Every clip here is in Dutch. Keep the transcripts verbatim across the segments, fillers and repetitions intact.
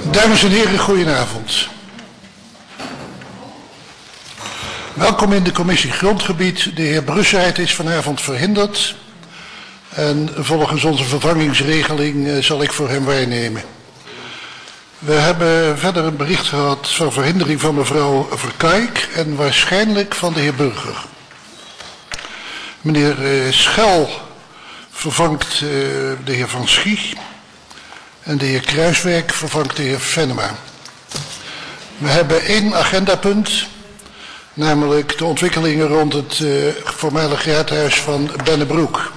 Dames en heren, goedenavond. Welkom in de commissie Grondgebied. De heer Brussaert is vanavond verhinderd. En volgens onze vervangingsregeling uh, zal ik voor hem waarnemen. We hebben verder een bericht gehad van verhindering van mevrouw Verkaik en waarschijnlijk van de heer Burger. Meneer uh, Schel vervangt uh, de heer Van Schie en de heer Kruiswijk vervangt de heer Venema. We hebben één agendapunt, namelijk de ontwikkelingen rond het uh, voormalig raadhuis van Bennebroek.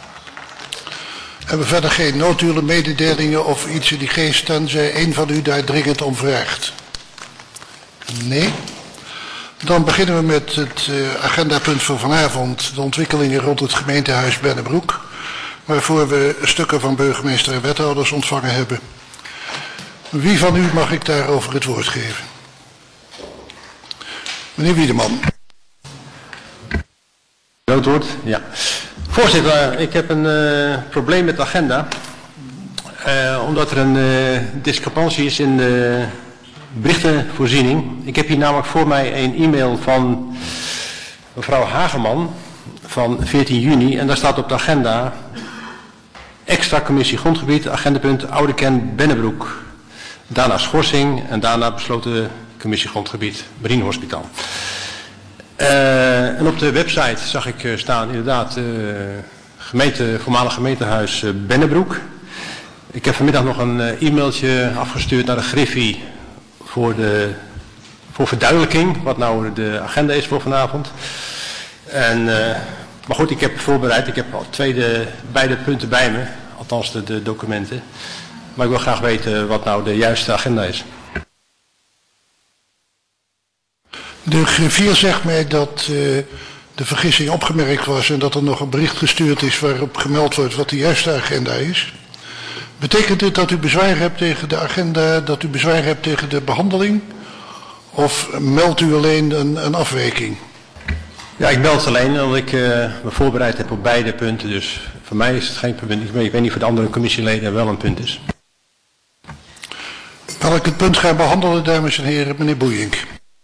We hebben verder geen notulen, mededelingen of iets in die geest, tenzij één van u daar dringend om vraagt. Nee. Dan beginnen we met het uh, agendapunt voor vanavond, de ontwikkelingen rond het gemeentehuis Bennebroek, waarvoor we stukken van burgemeester en wethouders ontvangen hebben. Wie van u mag ik daarover het woord geven? Meneer Wiedeman. Noodwoord, ja. Voorzitter, ik heb een uh, probleem met de agenda. Uh, omdat er een uh, discrepantie is in de berichtenvoorziening. Ik heb hier namelijk voor mij een e-mail van mevrouw Hageman van veertien juni. En daar staat op de agenda extra commissie grondgebied, agendapunt Oude Kern Bennebroek. Daarna schorsing en daarna besloten commissie grondgebied Marienhospitaal. Uh, en op de website zag ik uh, staan inderdaad uh, gemeente, voormalig gemeentehuis uh, Bennebroek. Ik heb vanmiddag nog een uh, e-mailtje afgestuurd naar de Griffie voor, de, voor verduidelijking wat nou de agenda is voor vanavond. En, uh, maar goed, ik heb voorbereid, ik heb al twee de, beide punten bij me, althans de, de documenten. Maar ik wil graag weten wat nou de juiste agenda is. De griffier zegt mij dat uh, de vergissing opgemerkt was en dat er nog een bericht gestuurd is waarop gemeld wordt wat de juiste agenda is. Betekent dit dat u bezwaar hebt tegen de agenda, dat u bezwaar hebt tegen de behandeling? Of meldt u alleen een, een afwijking? Ja, ik meld alleen omdat ik uh, me voorbereid heb op beide punten. Dus voor mij is het geen punt. Ik weet, ik weet niet voor de andere commissieleden wel een punt is. Welk het punt gaan behandelen, dames en heren, meneer Boeink.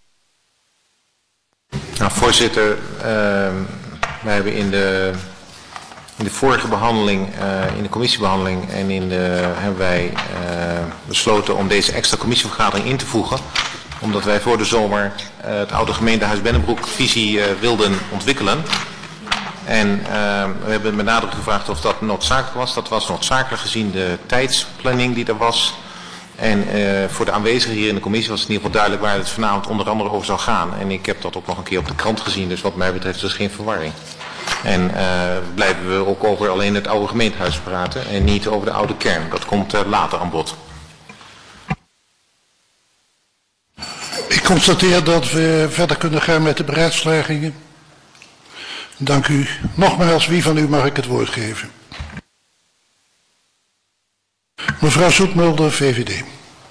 Nou, voorzitter, uh, wij hebben in de, in de vorige behandeling, uh, in de commissiebehandeling en in de, hebben wij uh, besloten om deze extra commissievergadering in te voegen. Omdat wij voor de zomer uh, het oude gemeentehuis Bennebroek visie uh, wilden ontwikkelen. En uh, we hebben met nadruk gevraagd of dat noodzakelijk was. Dat was noodzakelijk gezien de tijdsplanning die er was. En uh, voor de aanwezigen hier in de commissie was het in ieder geval duidelijk waar het vanavond onder andere over zou gaan. En ik heb dat ook nog een keer op de krant gezien, dus wat mij betreft is er geen verwarring. En uh, blijven we ook over alleen het oude gemeentehuis praten en niet over de oude kern. Dat komt uh, later aan bod. Ik constateer dat we verder kunnen gaan met de beraadslagingen. Dank u. Nogmaals, wie van u mag ik het woord geven? Mevrouw Zoetmulder, V V D.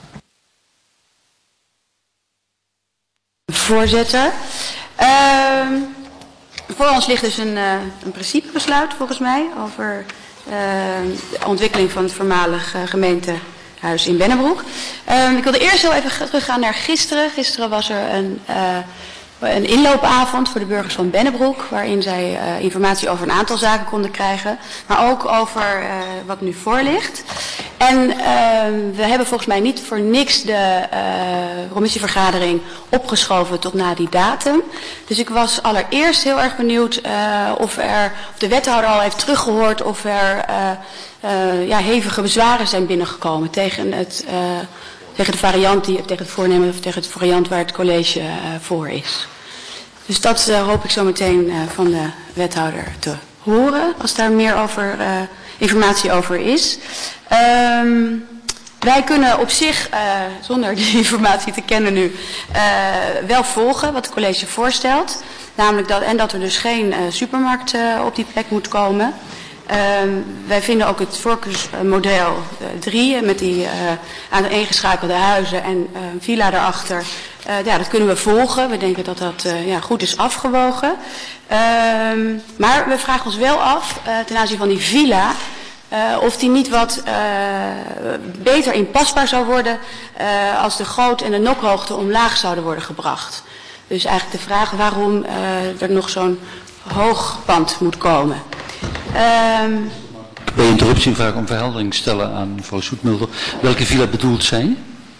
Voorzitter, uh, voor ons ligt dus een, uh, een principebesluit volgens mij over uh, de ontwikkeling van het voormalig uh, gemeentehuis in Bennebroek. Uh, ik wilde eerst heel even teruggaan naar gisteren. Gisteren was er een, uh, een inloopavond voor de burgers van Bennebroek, waarin zij uh, informatie over een aantal zaken konden krijgen, maar ook over uh, wat nu voor ligt. En uh, we hebben volgens mij niet voor niks de uh, commissievergadering opgeschoven tot na die datum. Dus ik was allereerst heel erg benieuwd uh, of er, of de wethouder al heeft teruggehoord of er uh, uh, ja, hevige bezwaren zijn binnengekomen tegen het, uh, tegen de variant die, tegen het voornemen of tegen het variant waar het college uh, voor is. Dus dat uh, hoop ik zo meteen uh, van de wethouder te horen, als daar meer over uh, informatie over is. Um, wij kunnen op zich, uh, zonder die informatie te kennen nu, uh, wel volgen wat het college voorstelt. Namelijk dat, en dat er dus geen uh, supermarkt uh, op die plek moet komen. Um, wij vinden ook het voorkeursmodel drie uh, met die uh, aaneengeschakelde huizen en uh, een villa daarachter. Uh, ja, dat kunnen we volgen. We denken dat dat uh, ja, goed is afgewogen. Um, maar we vragen ons wel af, uh, ten aanzien van die villa, Uh, of die niet wat uh, beter inpasbaar zou worden uh, als de goot en de nokhoogte omlaag zouden worden gebracht. Dus eigenlijk de vraag waarom uh, er nog zo'n hoog pand moet komen. Um, Bij interruptie vraag om verheldering stellen aan mevrouw Zoetmulder. Welke villa bedoelt zij?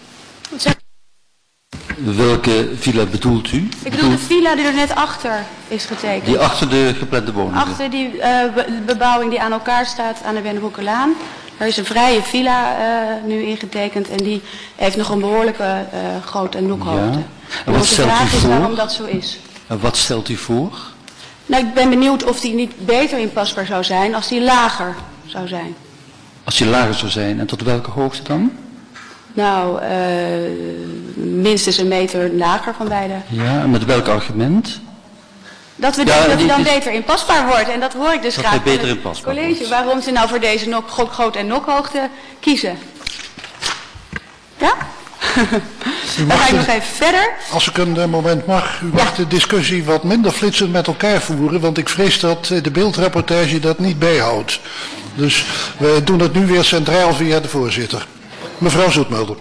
Welke villa bedoelt u? Ik bedoel de villa die er net achter is getekend. Die achter de geplande woningen? Achter die uh, be bebouwing die aan elkaar staat aan de Bennebroekerlaan. Er is een vrije villa uh, nu ingetekend en die heeft nog een behoorlijke uh, groot- en nokhoogte. Ja. En wat de stelt vraag u is voor? waarom dat zo is. En wat stelt u voor? Nou, ik ben benieuwd of die niet beter inpasbaar zou zijn als die lager zou zijn. Als die lager zou zijn, en tot welke hoogte dan? Nou, uh, minstens een meter lager van beide. Ja, en met welk argument? Dat we Ja, dat die dan is, beter inpasbaar wordt. En dat hoor ik dus dat graag hij beter van het inpasbaar college. wordt. Waarom ze nou voor deze nok, groot- en nokhoogte kiezen. Ja? Dan ga ik nog even verder. Als ik een uh, moment mag, u mag Ja. de discussie wat minder flitsend met elkaar voeren, want ik vrees dat uh, de beeldrapportage dat niet bijhoudt. Dus we doen het nu weer centraal via de voorzitter. Mevrouw Zoetmulder.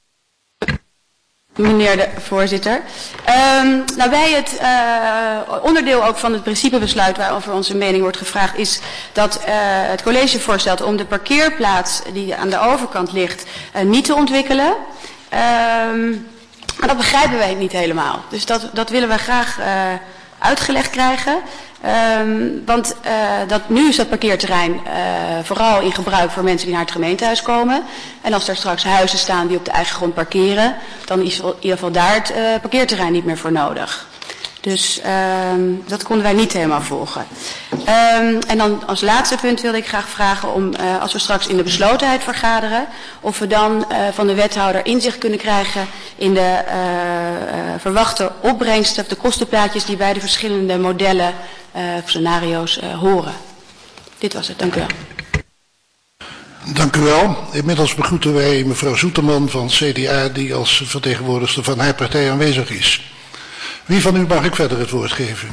Meneer de voorzitter. Um, nou, bij het uh, onderdeel ook van het principebesluit waarover onze mening wordt gevraagd is dat uh, het college voorstelt om de parkeerplaats die aan de overkant ligt uh, niet te ontwikkelen. Um, maar dat begrijpen wij niet helemaal. Dus dat, dat willen wij graag uh, uitgelegd krijgen. Um, want uh, dat, nu is dat parkeerterrein uh, vooral in gebruik voor mensen die naar het gemeentehuis komen. En als er straks huizen staan die op de eigen grond parkeren, dan is in ieder geval daar het uh, parkeerterrein niet meer voor nodig. Dus um, dat konden wij niet helemaal volgen. Um, en dan als laatste punt wilde ik graag vragen om, uh, als we straks in de beslotenheid vergaderen, of we dan uh, van de wethouder inzicht kunnen krijgen in de uh, uh, verwachte opbrengsten of de kostenplaatjes die bij de verschillende modellen uh, of scenario's uh, horen. Dit was het, dank u wel. Dank u wel. Inmiddels begroeten wij mevrouw Zoeterman van C D A die als vertegenwoordigster van haar partij aanwezig is. Wie van u mag ik verder het woord geven?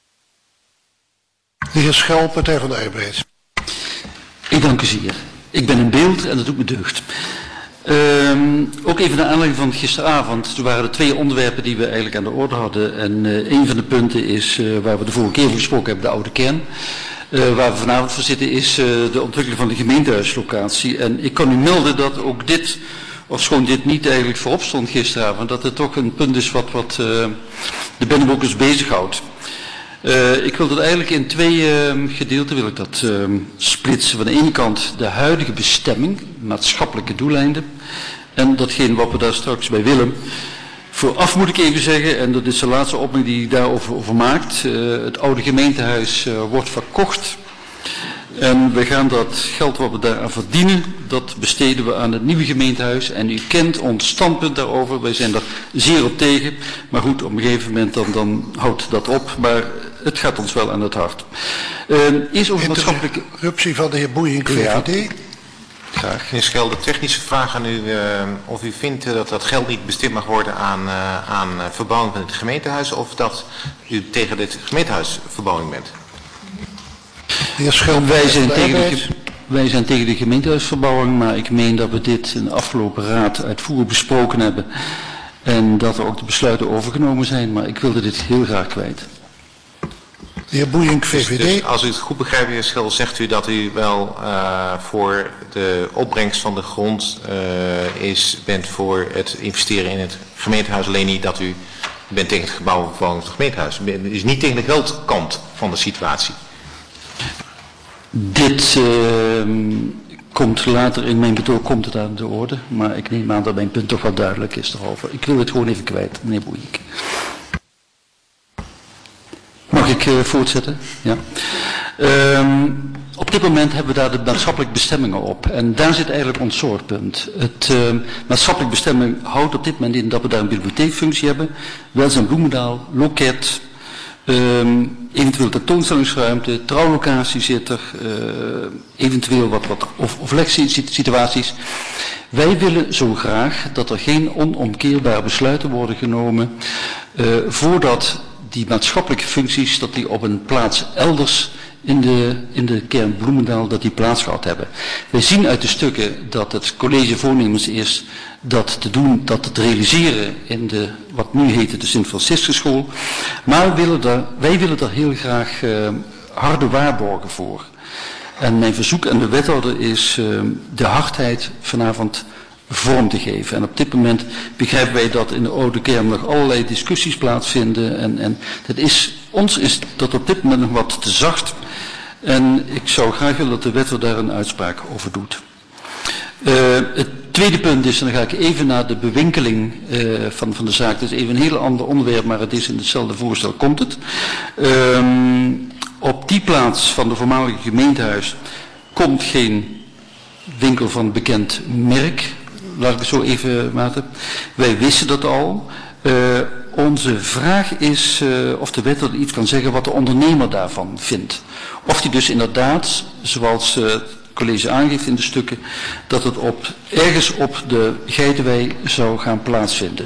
De heer Schel, Partij van de Arbeid. Ik dank u zeer. Ik ben in beeld en dat doet me deugd. Um, ook even naar aanleiding van gisteravond. Toen waren er twee onderwerpen die we eigenlijk aan de orde hadden. En uh, een van de punten is, uh, waar we de vorige keer over gesproken hebben, de oude kern. Uh, waar we vanavond voor zitten is uh, de ontwikkeling van de gemeentehuislocatie. En ik kan u melden dat ook dit, ofschoon dit niet eigenlijk voorop stond gisteravond, dat het toch een punt is wat, wat uh, de Bennebroekers bezighoudt. Uh, ik wil dat eigenlijk in twee uh, gedeelten wil ik dat uh, splitsen. Van de ene kant de huidige bestemming, maatschappelijke doeleinden. En datgene wat we daar straks bij willen. Vooraf moet ik even zeggen, en dat is de laatste opmerking die ik daarover over maakt. Uh, het oude gemeentehuis uh, wordt verkocht. En we gaan dat geld wat we daaraan verdienen, dat besteden we aan het nieuwe gemeentehuis. En u kent ons standpunt daarover, wij zijn er zeer op tegen. Maar goed, op een gegeven moment dan, dan houdt dat op. Maar het gaat ons wel aan het hart. Uh, eerst over maatschappelijke... Interruptie van de heer Boeing, V V D. Ja. Graag. Meneer Schel, de technische vraag aan u, uh, of u vindt uh, dat dat geld niet besteed mag worden aan, uh, aan uh, verbouwing van het gemeentehuis, of dat u tegen dit gemeentehuisverbouwing bent? De heer Schel, wij, zijn tegen de, wij zijn tegen de gemeentehuisverbouwing, maar ik meen dat we dit in de afgelopen raad uitvoerig besproken hebben en dat er ook de besluiten overgenomen zijn, maar ik wilde dit heel graag kwijt. De heer Boeing, V V D. Dus, dus als u het goed begrijpt, heer Schel, zegt u dat u wel uh, voor de opbrengst van de grond uh, is, bent voor het investeren in het gemeentehuis, alleen niet dat u bent tegen het gebouw van het gemeentehuis. U is niet tegen de geldkant van de situatie. Dit uh, komt later in mijn betoog komt het aan de orde, maar ik neem aan dat mijn punt toch wel duidelijk is erover. Ik wil het gewoon even kwijt, meneer Boeink. Mag ik uh, voortzetten? Ja. Um, op dit moment hebben we daar de maatschappelijke bestemmingen op. En daar zit eigenlijk ons zorgpunt. Het uh, maatschappelijke bestemming houdt op dit moment in dat we daar een bibliotheekfunctie hebben. Welzijn Bloemendaal, loket, um, eventueel tentoonstellingsruimte, trouwlocatie zit er, uh, eventueel wat, wat of, of lectiesituaties. Wij willen zo graag dat er geen onomkeerbare besluiten worden genomen uh, voordat die maatschappelijke functies, dat die op een plaats elders in de, in de kern Bloemendaal, dat die plaats gehad hebben. Wij zien uit de stukken dat het college voornemens is dat te doen, dat te realiseren in de, wat nu heet de Sint-Franciscusschool. Maar we willen daar, wij willen daar heel graag uh, harde waarborgen voor. En mijn verzoek aan de wethouder is uh, de hardheid vanavond vorm te geven. En op dit moment begrijpen wij dat in de oude kern nog allerlei discussies plaatsvinden. En, en dat is, ons is dat op dit moment nog wat te zacht. En ik zou graag willen dat de wethouder daar een uitspraak over doet. Uh, het tweede punt is, en dan ga ik even naar de bewinkeling uh, van, van de zaak. Dat is even een heel ander onderwerp, maar het is in hetzelfde voorstel komt het. Uh, op die plaats van de voormalige gemeentehuis komt geen winkel van bekend merk. Laat ik het zo even maten. Wij wisten dat al. Uh, onze vraag is uh, of de wethouder iets kan zeggen wat de ondernemer daarvan vindt. Of die dus inderdaad, zoals uh, het college aangeeft in de stukken, dat het op, ergens op de Geitenwei zou gaan plaatsvinden.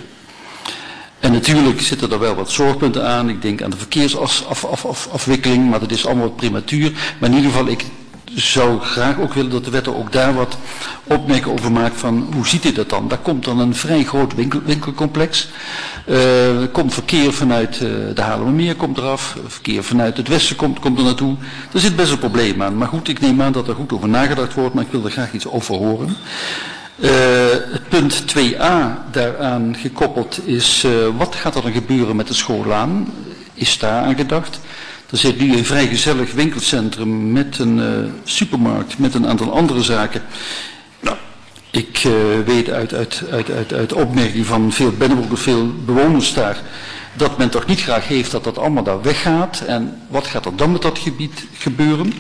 En natuurlijk zitten er wel wat zorgpunten aan. Ik denk aan de verkeersafwikkeling, maar dat is allemaal wat prematuur. Maar in ieder geval, ik zou graag ook willen dat de wethouder ook daar wat opmerkingen over maakt van hoe ziet hij dat dan? Daar komt dan een vrij groot winkel, winkelcomplex. Uh, er komt verkeer vanuit uh, de Haarlemmermeer komt eraf, verkeer vanuit het westen komt, komt er naartoe. Er zit best een probleem aan. Maar goed, ik neem aan dat er goed over nagedacht wordt, maar ik wil er graag iets over horen. Uh, het punt twee a daaraan gekoppeld is, uh, wat gaat er dan gebeuren met de schoollaan? Is daar aan gedacht? Er zit nu een vrij gezellig winkelcentrum met een uh, supermarkt, met een aantal andere zaken. Nou, ik uh, weet uit, uit, uit, uit, uit opmerking van veel Bennebroekers, veel bewoners daar, dat men toch niet graag heeft dat dat allemaal daar weggaat. En wat gaat er dan met dat gebied gebeuren?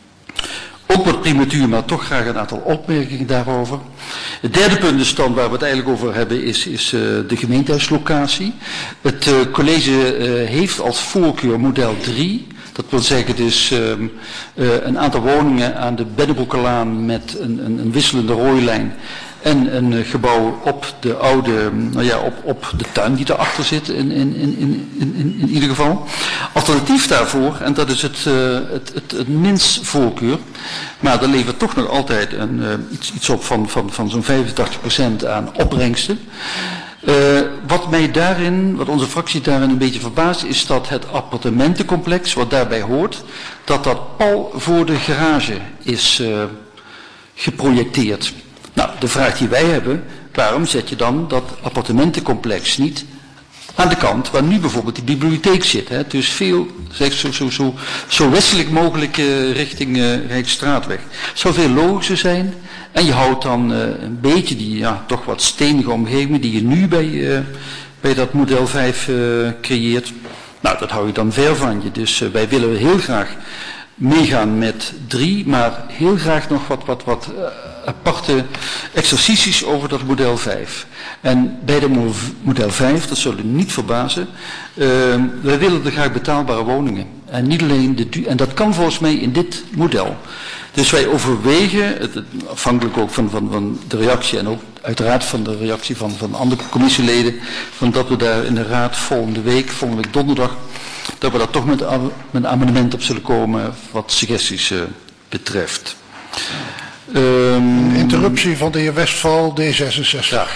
Ook wat prematuur, maar toch graag een aantal opmerkingen daarover. Het derde punt is dan waar we het eigenlijk over hebben is, is uh, de gemeentehuislocatie. Het uh, college uh, heeft als voorkeur model drie. Dat wil zeggen dus uh, uh, een aantal woningen aan de Bennebroekerlaan met een, een, een wisselende rooilijn. En een uh, gebouw op de oude, nou ja, op, op de tuin die daarachter zit in, in, in, in, in, in ieder geval. Alternatief daarvoor, en dat is het, uh, het, het, het minst voorkeur, maar er levert toch nog altijd een, uh, iets, iets op van, van, van zo'n vijfentachtig procent aan opbrengsten. Uh, wat mij daarin, wat onze fractie daarin een beetje verbaast, is dat het appartementencomplex, wat daarbij hoort, dat dat pal voor de garage is uh, geprojecteerd. Nou, de vraag die wij hebben, waarom zet je dan dat appartementencomplex niet aan de kant waar nu bijvoorbeeld die bibliotheek zit? Hè? Dus veel, zeg, zo, zo, zo, zo westelijk mogelijk uh, richting uh, Rijksstraatweg. Zou veel logischer zijn. En je houdt dan uh, een beetje die ja, toch wat stenige omgeving die je nu bij, uh, bij dat model vijf uh, creëert. Nou, dat hou je dan ver van je. Dus uh, wij willen heel graag meegaan met drie, maar heel graag nog wat, wat, wat uh, aparte exercities over dat model vijf. En bij de model vijf, dat zullen u niet verbazen, uh, wij willen er graag betaalbare woningen. En niet alleen de du- en dat kan volgens mij in dit model. Dus wij overwegen, het, het, afhankelijk ook van, van, van de reactie en ook uiteraard van de reactie van, van andere commissieleden, van dat we daar in de raad volgende week, volgende week donderdag, dat we daar toch met, met een amendement op zullen komen wat suggesties uh, betreft. Um, Interruptie van de heer Westphal, D zesenzestig. Ja.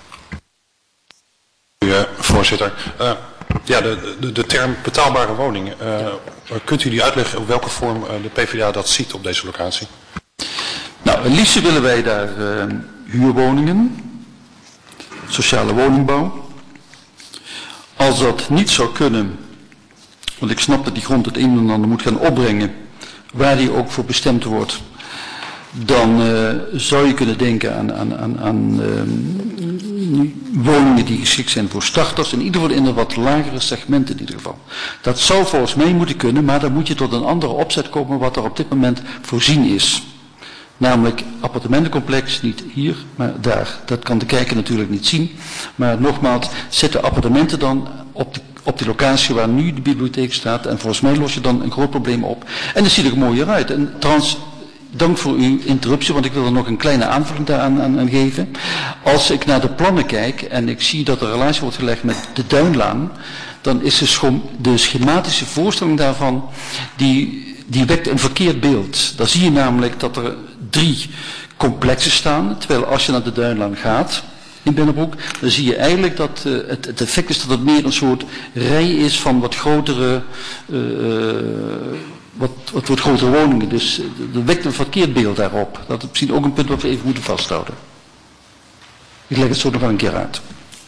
Uh, voorzitter, uh, ja, de, de, de term betaalbare woning, uh, kunt u die uitleggen op welke vorm uh, de P v d A dat ziet op deze locatie? Nou, het liefst willen wij daar uh, huurwoningen, sociale woningbouw. Als dat niet zou kunnen, want ik snap dat die grond het een en ander moet gaan opbrengen, waar die ook voor bestemd wordt, dan uh, zou je kunnen denken aan, aan, aan, aan uh, woningen die geschikt zijn voor starters, in ieder geval in een wat lagere segment in ieder geval. Dat zou volgens mij moeten kunnen, maar dan moet je tot een andere opzet komen wat er op dit moment voorzien is. Namelijk appartementencomplex, niet hier, maar daar. Dat kan de kijker natuurlijk niet zien. Maar nogmaals, zet de appartementen dan op de, op de locatie waar nu de bibliotheek staat. En volgens mij los je dan een groot probleem op. En dat ziet er mooier uit. En trouwens, dank voor uw interruptie, want ik wil er nog een kleine aanvulling daaraan aan, aan geven. Als ik naar de plannen kijk en ik zie dat er relatie wordt gelegd met de Duinlaan, dan is de, schom, de schematische voorstelling daarvan, die, die wekt een verkeerd beeld. Dan zie je namelijk dat er drie complexen staan, terwijl als je naar de Duinlaan gaat in Bennebroek, dan zie je eigenlijk dat uh, het, het effect is dat het meer een soort rij is van wat grotere, uh, wat, wat, wat grotere woningen. Dus er wekt een verkeerd beeld daarop. Dat is misschien ook een punt wat we even moeten vasthouden. Ik leg het zo nog wel een keer uit.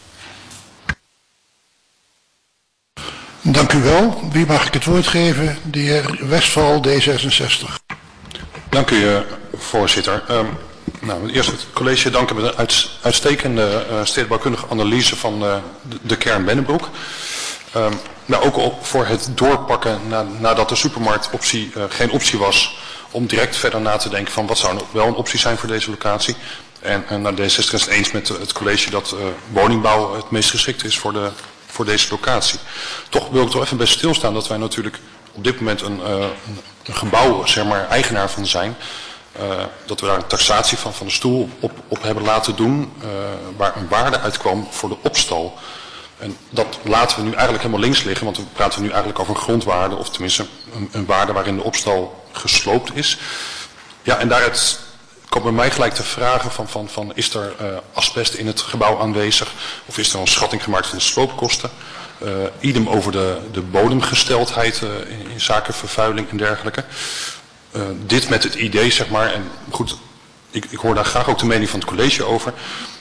Dank u wel. Wie mag ik het woord geven? De heer Westphal, D zesenzestig. Dank u, uh, voorzitter. Um, nou, eerst het college danken met een uit, uitstekende uh, stedenbouwkundige analyse van uh, de, de kern Bennebroek. Um, nou, ook al voor het doorpakken na, nadat de supermarktoptie uh, geen optie was, om direct verder na te denken van wat zou nou wel een optie zijn voor deze locatie. En, en naar D zesenzestig is het eens met het college dat uh, woningbouw het meest geschikt is voor, de, voor deze locatie. Toch wil ik toch even bij stilstaan dat wij natuurlijk op dit moment een, uh, een gebouw, zeg maar, eigenaar van zijn. Uh, dat we daar een taxatie van, van de stoel op, op hebben laten doen, uh, waar een waarde uitkwam voor de opstal. En dat laten we nu eigenlijk helemaal links liggen, want we praten nu eigenlijk over een grondwaarde, of tenminste een, een waarde waarin de opstal gesloopt is. Ja, en daaruit komt bij mij gelijk te vragen van, van, van is er uh, asbest in het gebouw aanwezig, of is er een schatting gemaakt van de sloopkosten. Uh, idem over de, de bodemgesteldheid uh, in, in zaken vervuiling en dergelijke. Uh, dit met het idee, zeg maar, en goed, ik, ik hoor daar graag ook de mening van het college over.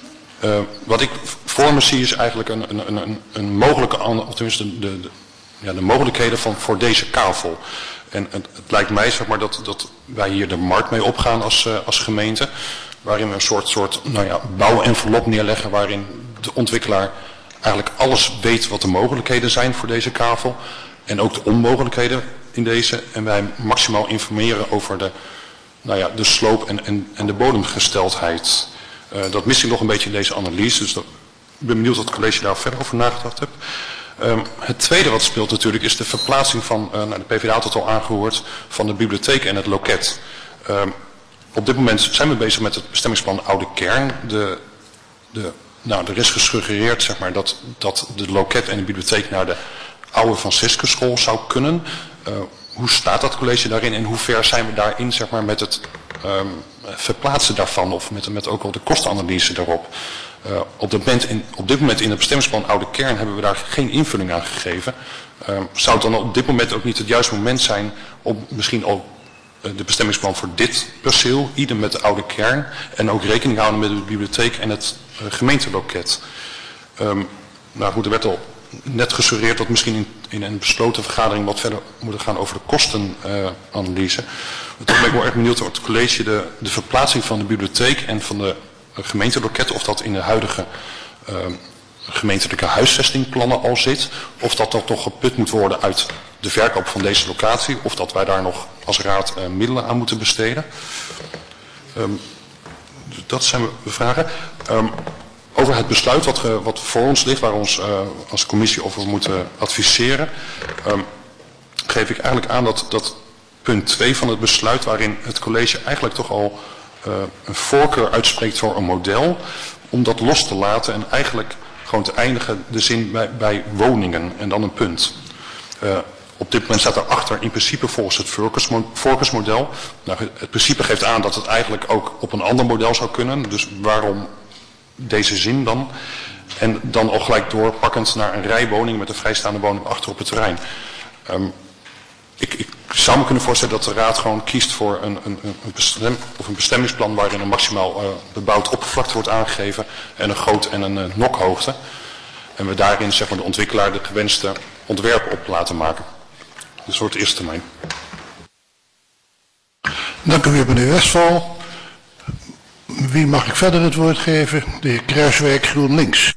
Uh, wat ik voor me zie is eigenlijk een, een, een, een mogelijke, of tenminste de, de, de, ja, de mogelijkheden van, voor deze kavel. En het, het lijkt mij, zeg maar, dat, dat wij hier de markt mee opgaan als, uh, als gemeente, waarin we een soort, soort nou ja, bouwenvelop neerleggen, waarin de ontwikkelaar eigenlijk alles weet wat de mogelijkheden zijn voor deze kavel. En ook de onmogelijkheden in deze. En wij maximaal informeren over de, nou ja, de sloop en, en, en de bodemgesteldheid. Uh, dat mis ik nog een beetje in deze analyse. Dus dat, ik ben benieuwd wat het college daar verder over nagedacht heeft. Um, het tweede wat speelt natuurlijk is de verplaatsing van, uh, nou, de P v d A had het al aangehoord, van de bibliotheek en het loket. Um, op dit moment zijn we bezig met het bestemmingsplan Oude Kern. De, de, nou, er is gesuggereerd, zeg maar, dat, dat de loket en de bibliotheek naar de oude Franciscusschool zou kunnen. Uh, hoe staat dat college daarin en hoe ver zijn we daarin, zeg maar, met het um, verplaatsen daarvan of met, met ook al de kostenanalyse daarop? Uh, op, dit moment in, op dit moment in het bestemmingsplan Oude Kern hebben we daar geen invulling aan gegeven. Uh, zou het dan op dit moment ook niet het juiste moment zijn om misschien al uh, de bestemmingsplan voor dit perceel, idem met de Oude Kern, en ook rekening houden met de bibliotheek en het uh, gemeenteloket? Um, nou goed, er werd al net gesuggereerd dat misschien in, in een besloten vergadering wat verder moeten gaan over de kostenanalyse. Uh, Toen ben ik wel erg benieuwd of het college de, de verplaatsing van de bibliotheek en van de gemeenteloket, of dat in de huidige uh, gemeentelijke huisvestingplannen al zit, of dat dat toch geput moet worden uit de verkoop van deze locatie, of dat wij daar nog als raad uh, middelen aan moeten besteden. Um, dus dat zijn de vragen. Um, over het besluit wat, uh, wat voor ons ligt, waar we ons uh, als commissie over moeten adviseren, um, geef ik eigenlijk aan dat, dat punt twee van het besluit, waarin het college eigenlijk toch al Uh, een voorkeur uitspreekt voor een model, om dat los te laten en eigenlijk gewoon te eindigen de zin bij, bij woningen en dan een punt. Uh, op dit moment staat erachter in principe volgens het voorkeursmodel. Nou, het principe geeft aan dat het eigenlijk ook op een ander model zou kunnen, dus waarom deze zin dan? En dan al gelijk doorpakkend naar een rijwoning met een vrijstaande woning achter op het terrein. Um, ik, ik zou me kunnen voorstellen dat de raad gewoon kiest voor een, een, een, bestem, of een bestemmingsplan waarin een maximaal uh, bebouwd oppervlakte wordt aangegeven en een goot en een uh, nokhoogte. En we daarin, zeg maar, de ontwikkelaar de gewenste ontwerpen op laten maken. Dat is voor het eerste termijn. Dank u weer, meneer Westphal. Wie mag ik verder het woord geven? De heer Kruiswijk, GroenLinks.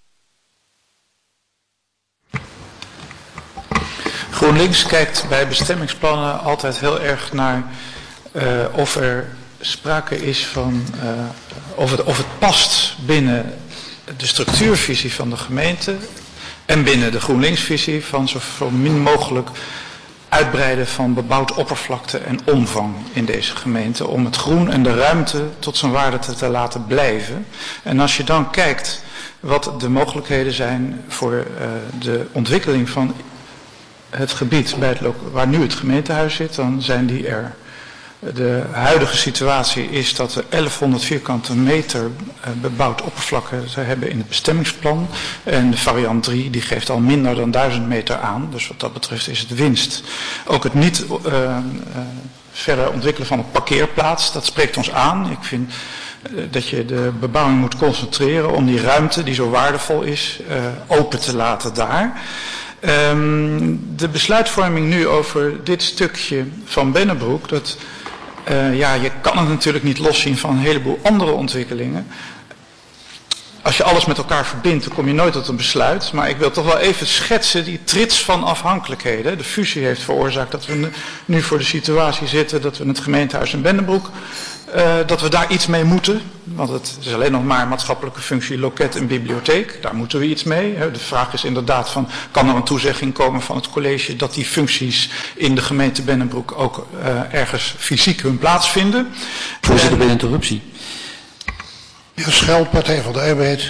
GroenLinks kijkt bij bestemmingsplannen altijd heel erg naar uh, of er sprake is van, uh, of, het, of het past binnen de structuurvisie van de gemeente en binnen de GroenLinks-visie van zo min mogelijk uitbreiden van bebouwd oppervlakte en omvang in deze gemeente, om het groen en de ruimte tot zijn waarde te, te laten blijven. En als je dan kijkt wat de mogelijkheden zijn voor uh, de ontwikkeling van het gebied bij het waar nu het gemeentehuis zit, dan zijn die er. De huidige situatie is dat we elfhonderd vierkante meter uh, bebouwd oppervlakken hebben in het bestemmingsplan. En de variant drie die geeft al minder dan duizend meter aan. Dus wat dat betreft is het winst. Ook het niet uh, uh, verder ontwikkelen van een parkeerplaats, dat spreekt ons aan. Ik vind uh, dat je de bebouwing moet concentreren om die ruimte die zo waardevol is uh, open te laten daar. Um, de besluitvorming nu over dit stukje van Bennebroek, dat, uh, ja, je kan het natuurlijk niet loszien van een heleboel andere ontwikkelingen. Als je alles met elkaar verbindt, dan kom je nooit tot een besluit. Maar ik wil toch wel even schetsen die trits van afhankelijkheden. De fusie heeft veroorzaakt dat we nu voor de situatie zitten dat we het gemeentehuis in Bennebroek, uh, dat we daar iets mee moeten. Want het is alleen nog maar een maatschappelijke functie, loket en bibliotheek. Daar moeten we iets mee. De vraag is inderdaad van, kan er een toezegging komen van het college dat die functies in de gemeente Bennebroek ook uh, ergens fysiek hun plaats vinden. Voorzitter, bij interruptie. Heer Scheld, Partij van de Arbeid.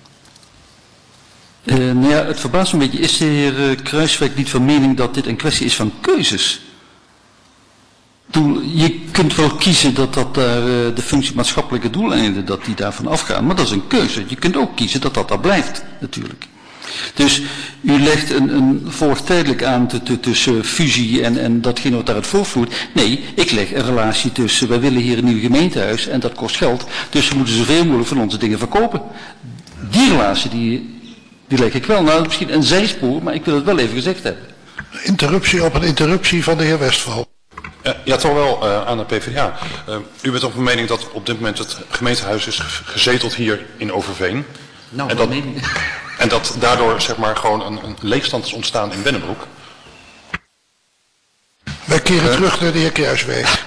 Uh, nou ja, het verbaast me een beetje. Is de heer uh, Kruiswijk niet van mening dat dit een kwestie is van keuzes? Je kunt wel kiezen dat, dat daar, uh, de functie maatschappelijke doeleinden, dat die daarvan afgaan. Maar dat is een keuze. Je kunt ook kiezen dat dat daar blijft, natuurlijk. Dus u legt een, een volgt tijdelijk aan te, te, tussen fusie en, en datgene wat daaruit voortvoert. Nee, ik leg een relatie tussen, wij willen hier een nieuw gemeentehuis en dat kost geld. Dus we moeten zoveel mogelijk van onze dingen verkopen. Die relatie, die, die leg ik wel. Nou, misschien een zijspoor, maar ik wil het wel even gezegd hebben. Interruptie op een interruptie van de heer Westphal. Ja, ja, toch wel uh, aan de P v d A. Uh, u bent op een mening dat op dit moment het gemeentehuis is gezeteld hier in Overveen. Nou, en, dat, mening. en dat daardoor zeg maar gewoon een, een leegstand is ontstaan in Bennebroek. Wij keren uh, terug naar de heer Kruiswijk.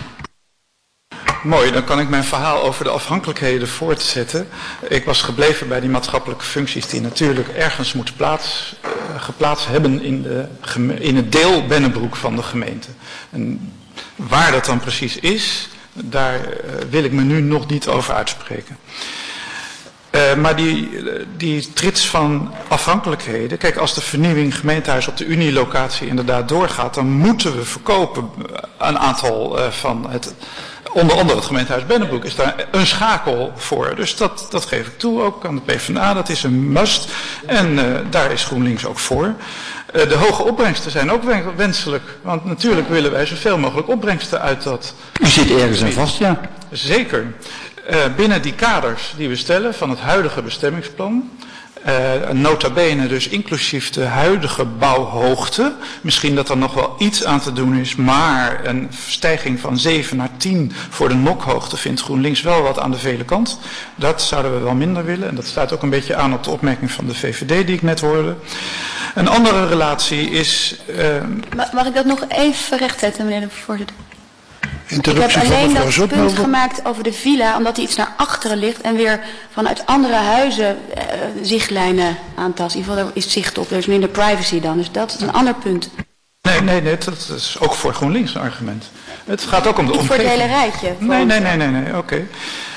Mooi, dan kan ik mijn verhaal over de afhankelijkheden voortzetten. Ik was gebleven bij die maatschappelijke functies die natuurlijk ergens moeten plaats, uh, geplaatst hebben in, de, in het deel Bennebroek van de gemeente. En waar dat dan precies is, daar uh, wil ik me nu nog niet over uitspreken. Uh, maar die, die trits van afhankelijkheden, kijk, als de vernieuwing gemeentehuis op de Unie-locatie inderdaad doorgaat, dan moeten we verkopen een aantal uh, van het, onder andere het gemeentehuis Bennebroek is daar een schakel voor. Dus dat, dat geef ik toe, ook aan de P v d A, dat is een must. En uh, daar is GroenLinks ook voor. Uh, de hoge opbrengsten zijn ook wenselijk, want natuurlijk willen wij zoveel mogelijk opbrengsten uit dat. U zit ergens aan vast, ja. Zeker. Uh, binnen die kaders die we stellen van het huidige bestemmingsplan, uh, nota bene dus inclusief de huidige bouwhoogte, misschien dat er nog wel iets aan te doen is, maar een stijging van zeven naar tien voor de nokhoogte vindt GroenLinks wel wat aan de vele kant. Dat zouden we wel minder willen en dat sluit ook een beetje aan op de opmerking van de V V D die ik net hoorde. Een andere relatie is. Uh, Mag ik dat nog even rechtzetten, meneer de voorzitter? Interruptie ik heb alleen dat Zutmelder. punt gemaakt over de villa, omdat hij iets naar achteren ligt en weer vanuit andere huizen uh, zichtlijnen aantast. In ieder geval, er is zicht op, er is minder privacy dan. Dus dat is een ander punt. Nee, nee, nee, dat is ook voor GroenLinks een argument. Het gaat ook om de Niet omgeving. voor het hele rijtje. Nee, nee, nee, nee, nee, oké. Okay.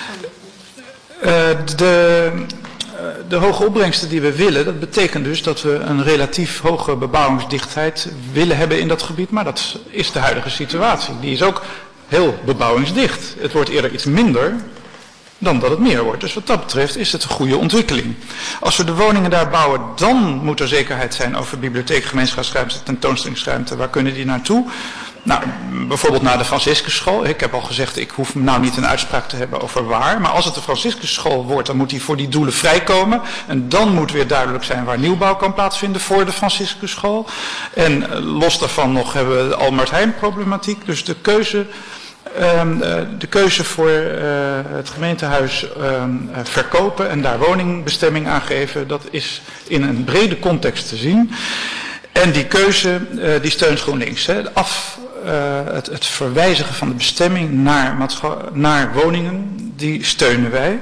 Uh, de... De hoge opbrengsten die we willen, dat betekent dus dat we een relatief hoge bebouwingsdichtheid willen hebben in dat gebied. Maar dat is de huidige situatie. Die is ook heel bebouwingsdicht. Het wordt eerder iets minder dan dat het meer wordt. Dus wat dat betreft is het een goede ontwikkeling. Als we de woningen daar bouwen, dan moet er zekerheid zijn over bibliotheek, gemeenschapsruimte, tentoonstellingsruimte. Waar kunnen die naartoe? Nou, bijvoorbeeld naar de Franciscusschool. Ik heb al gezegd, ik hoef nou niet een uitspraak te hebben over waar. Maar als het de Franciscusschool wordt, dan moet die voor die doelen vrijkomen. En dan moet weer duidelijk zijn waar nieuwbouw kan plaatsvinden voor de Franciscusschool. En los daarvan nog hebben we de Albert Heijn problematiek. Dus de keuze, um, de keuze voor uh, het gemeentehuis um, verkopen en daar woningbestemming aan geven, dat is in een brede context te zien. En die keuze, uh, die steunt GroenLinks. Hè. Af, uh, het, het verwijzigen van de bestemming naar, naar woningen, die steunen wij.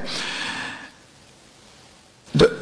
De,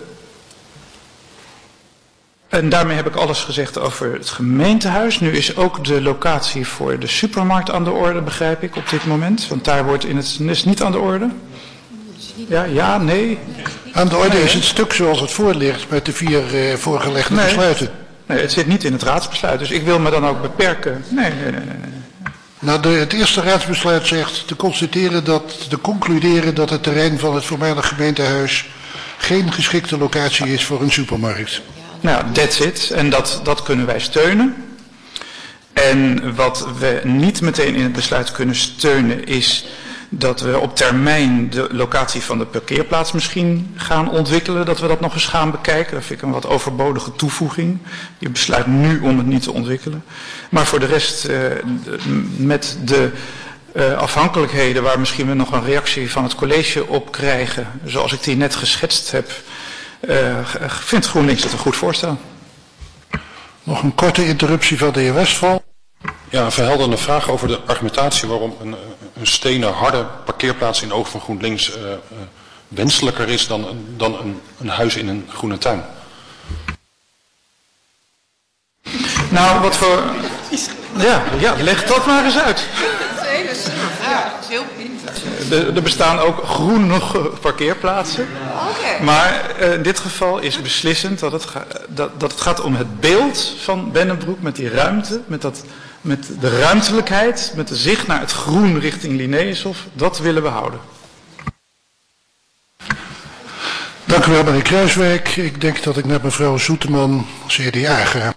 en daarmee heb ik alles gezegd over het gemeentehuis. Nu is ook de locatie voor de supermarkt aan de orde, begrijp ik, op dit moment. Want daar wordt in het is niet aan de orde. Ja, ja, nee. Aan de orde is het stuk zoals het voor ligt met de vier uh, voorgelegde nee. besluiten. Nee, het zit niet in het raadsbesluit, dus ik wil me dan ook beperken. Nee, nee, nee. nee. Nou, de, het eerste raadsbesluit zegt te constateren dat, te concluderen dat het terrein van het voormalig gemeentehuis geen geschikte locatie is voor een supermarkt. Nou, that's it. En dat, dat kunnen wij steunen. En wat we niet meteen in het besluit kunnen steunen is dat we op termijn de locatie van de parkeerplaats misschien gaan ontwikkelen. Dat we dat nog eens gaan bekijken. Dat vind ik een wat overbodige toevoeging. Je besluit nu om het niet te ontwikkelen. Maar voor de rest, uh, met de uh, afhankelijkheden waar misschien we nog een reactie van het college op krijgen, zoals ik die net geschetst heb, uh, vindt GroenLinks het een goed voorstel. Nog een korte interruptie van de heer Westphal. Ja, een verhelderende vraag over de argumentatie waarom een, een stenen harde parkeerplaats in de ogen van GroenLinks uh, uh, wenselijker is dan, dan een, een huis in een groene tuin. Nou, wat voor... Ja, ja, leg dat maar eens uit. Ja, dat is heel pinter. Er, er bestaan ook groene parkeerplaatsen. Okay. Maar uh, in dit geval is beslissend dat het, ga, dat, dat het gaat om het beeld van Bennebroek met die ruimte, met, dat, met de ruimtelijkheid, met de zicht naar het groen richting Linnaeushof. Dat willen we houden. Dank u wel, meneer Kruiswijk. Ik denk dat ik naar mevrouw Soeteman, C D A, ga.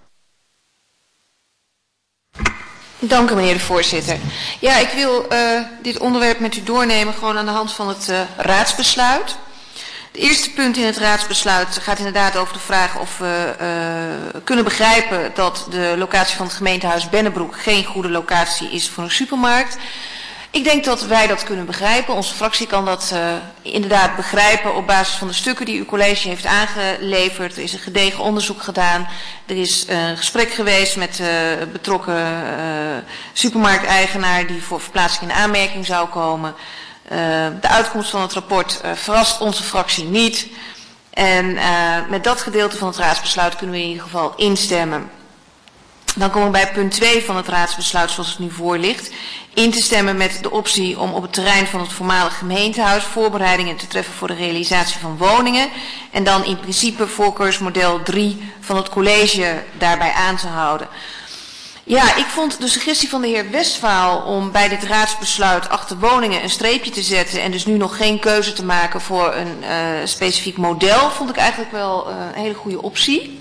Dank u, meneer de voorzitter. Ja, ik wil uh, dit onderwerp met u doornemen gewoon aan de hand van het uh, raadsbesluit. Het eerste punt in het raadsbesluit gaat inderdaad over de vraag of we uh, kunnen begrijpen dat de locatie van het gemeentehuis Bennebroek geen goede locatie is voor een supermarkt. Ik denk dat wij dat kunnen begrijpen. Onze fractie kan dat uh, inderdaad begrijpen op basis van de stukken die uw college heeft aangeleverd. Er is een gedegen onderzoek gedaan. Er is een gesprek geweest met de uh, betrokken uh, supermarkteigenaar die voor verplaatsing in aanmerking zou komen. Uh, de uitkomst van het rapport uh, verrast onze fractie niet. En uh, met dat gedeelte van het raadsbesluit kunnen we in ieder geval instemmen. Dan komen we bij punt twee van het raadsbesluit zoals het nu voor ligt. In te stemmen met de optie om op het terrein van het voormalig gemeentehuis voorbereidingen te treffen voor de realisatie van woningen. En dan in principe voorkeursmodel drie van het college daarbij aan te houden. Ja, ik vond de suggestie van de heer Westphal om bij dit raadsbesluit achter woningen een streepje te zetten en dus nu nog geen keuze te maken voor een uh, specifiek model, vond ik eigenlijk wel uh, een hele goede optie.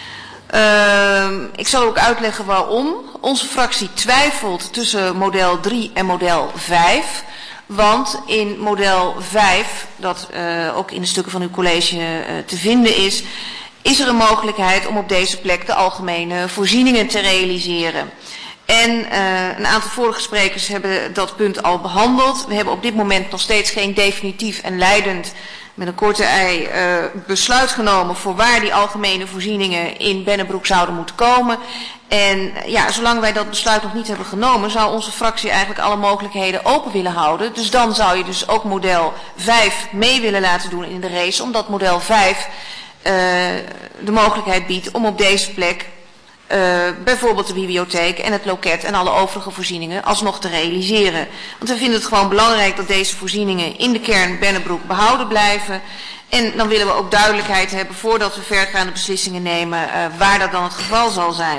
Uh, ik zal ook uitleggen waarom. Onze fractie twijfelt tussen model drie en model vijf. Want in model vijf, dat uh, ook in de stukken van uw college uh, te vinden is, is er een mogelijkheid om op deze plek de algemene voorzieningen te realiseren. En uh, een aantal vorige sprekers hebben dat punt al behandeld. We hebben op dit moment nog steeds geen definitief en leidend met een korte ei uh, besluit genomen voor waar die algemene voorzieningen in Bennebroek zouden moeten komen. En ja, zolang wij dat besluit nog niet hebben genomen, zou onze fractie eigenlijk alle mogelijkheden open willen houden. Dus dan zou je dus ook model vijf mee willen laten doen in de race, omdat model vijf uh, de mogelijkheid biedt om op deze plek Uh, bijvoorbeeld de bibliotheek en het loket en alle overige voorzieningen alsnog te realiseren. Want we vinden het gewoon belangrijk dat deze voorzieningen in de kern Bennebroek behouden blijven. En dan willen we ook duidelijkheid hebben voordat we vergaande beslissingen nemen uh, waar dat dan het geval zal zijn.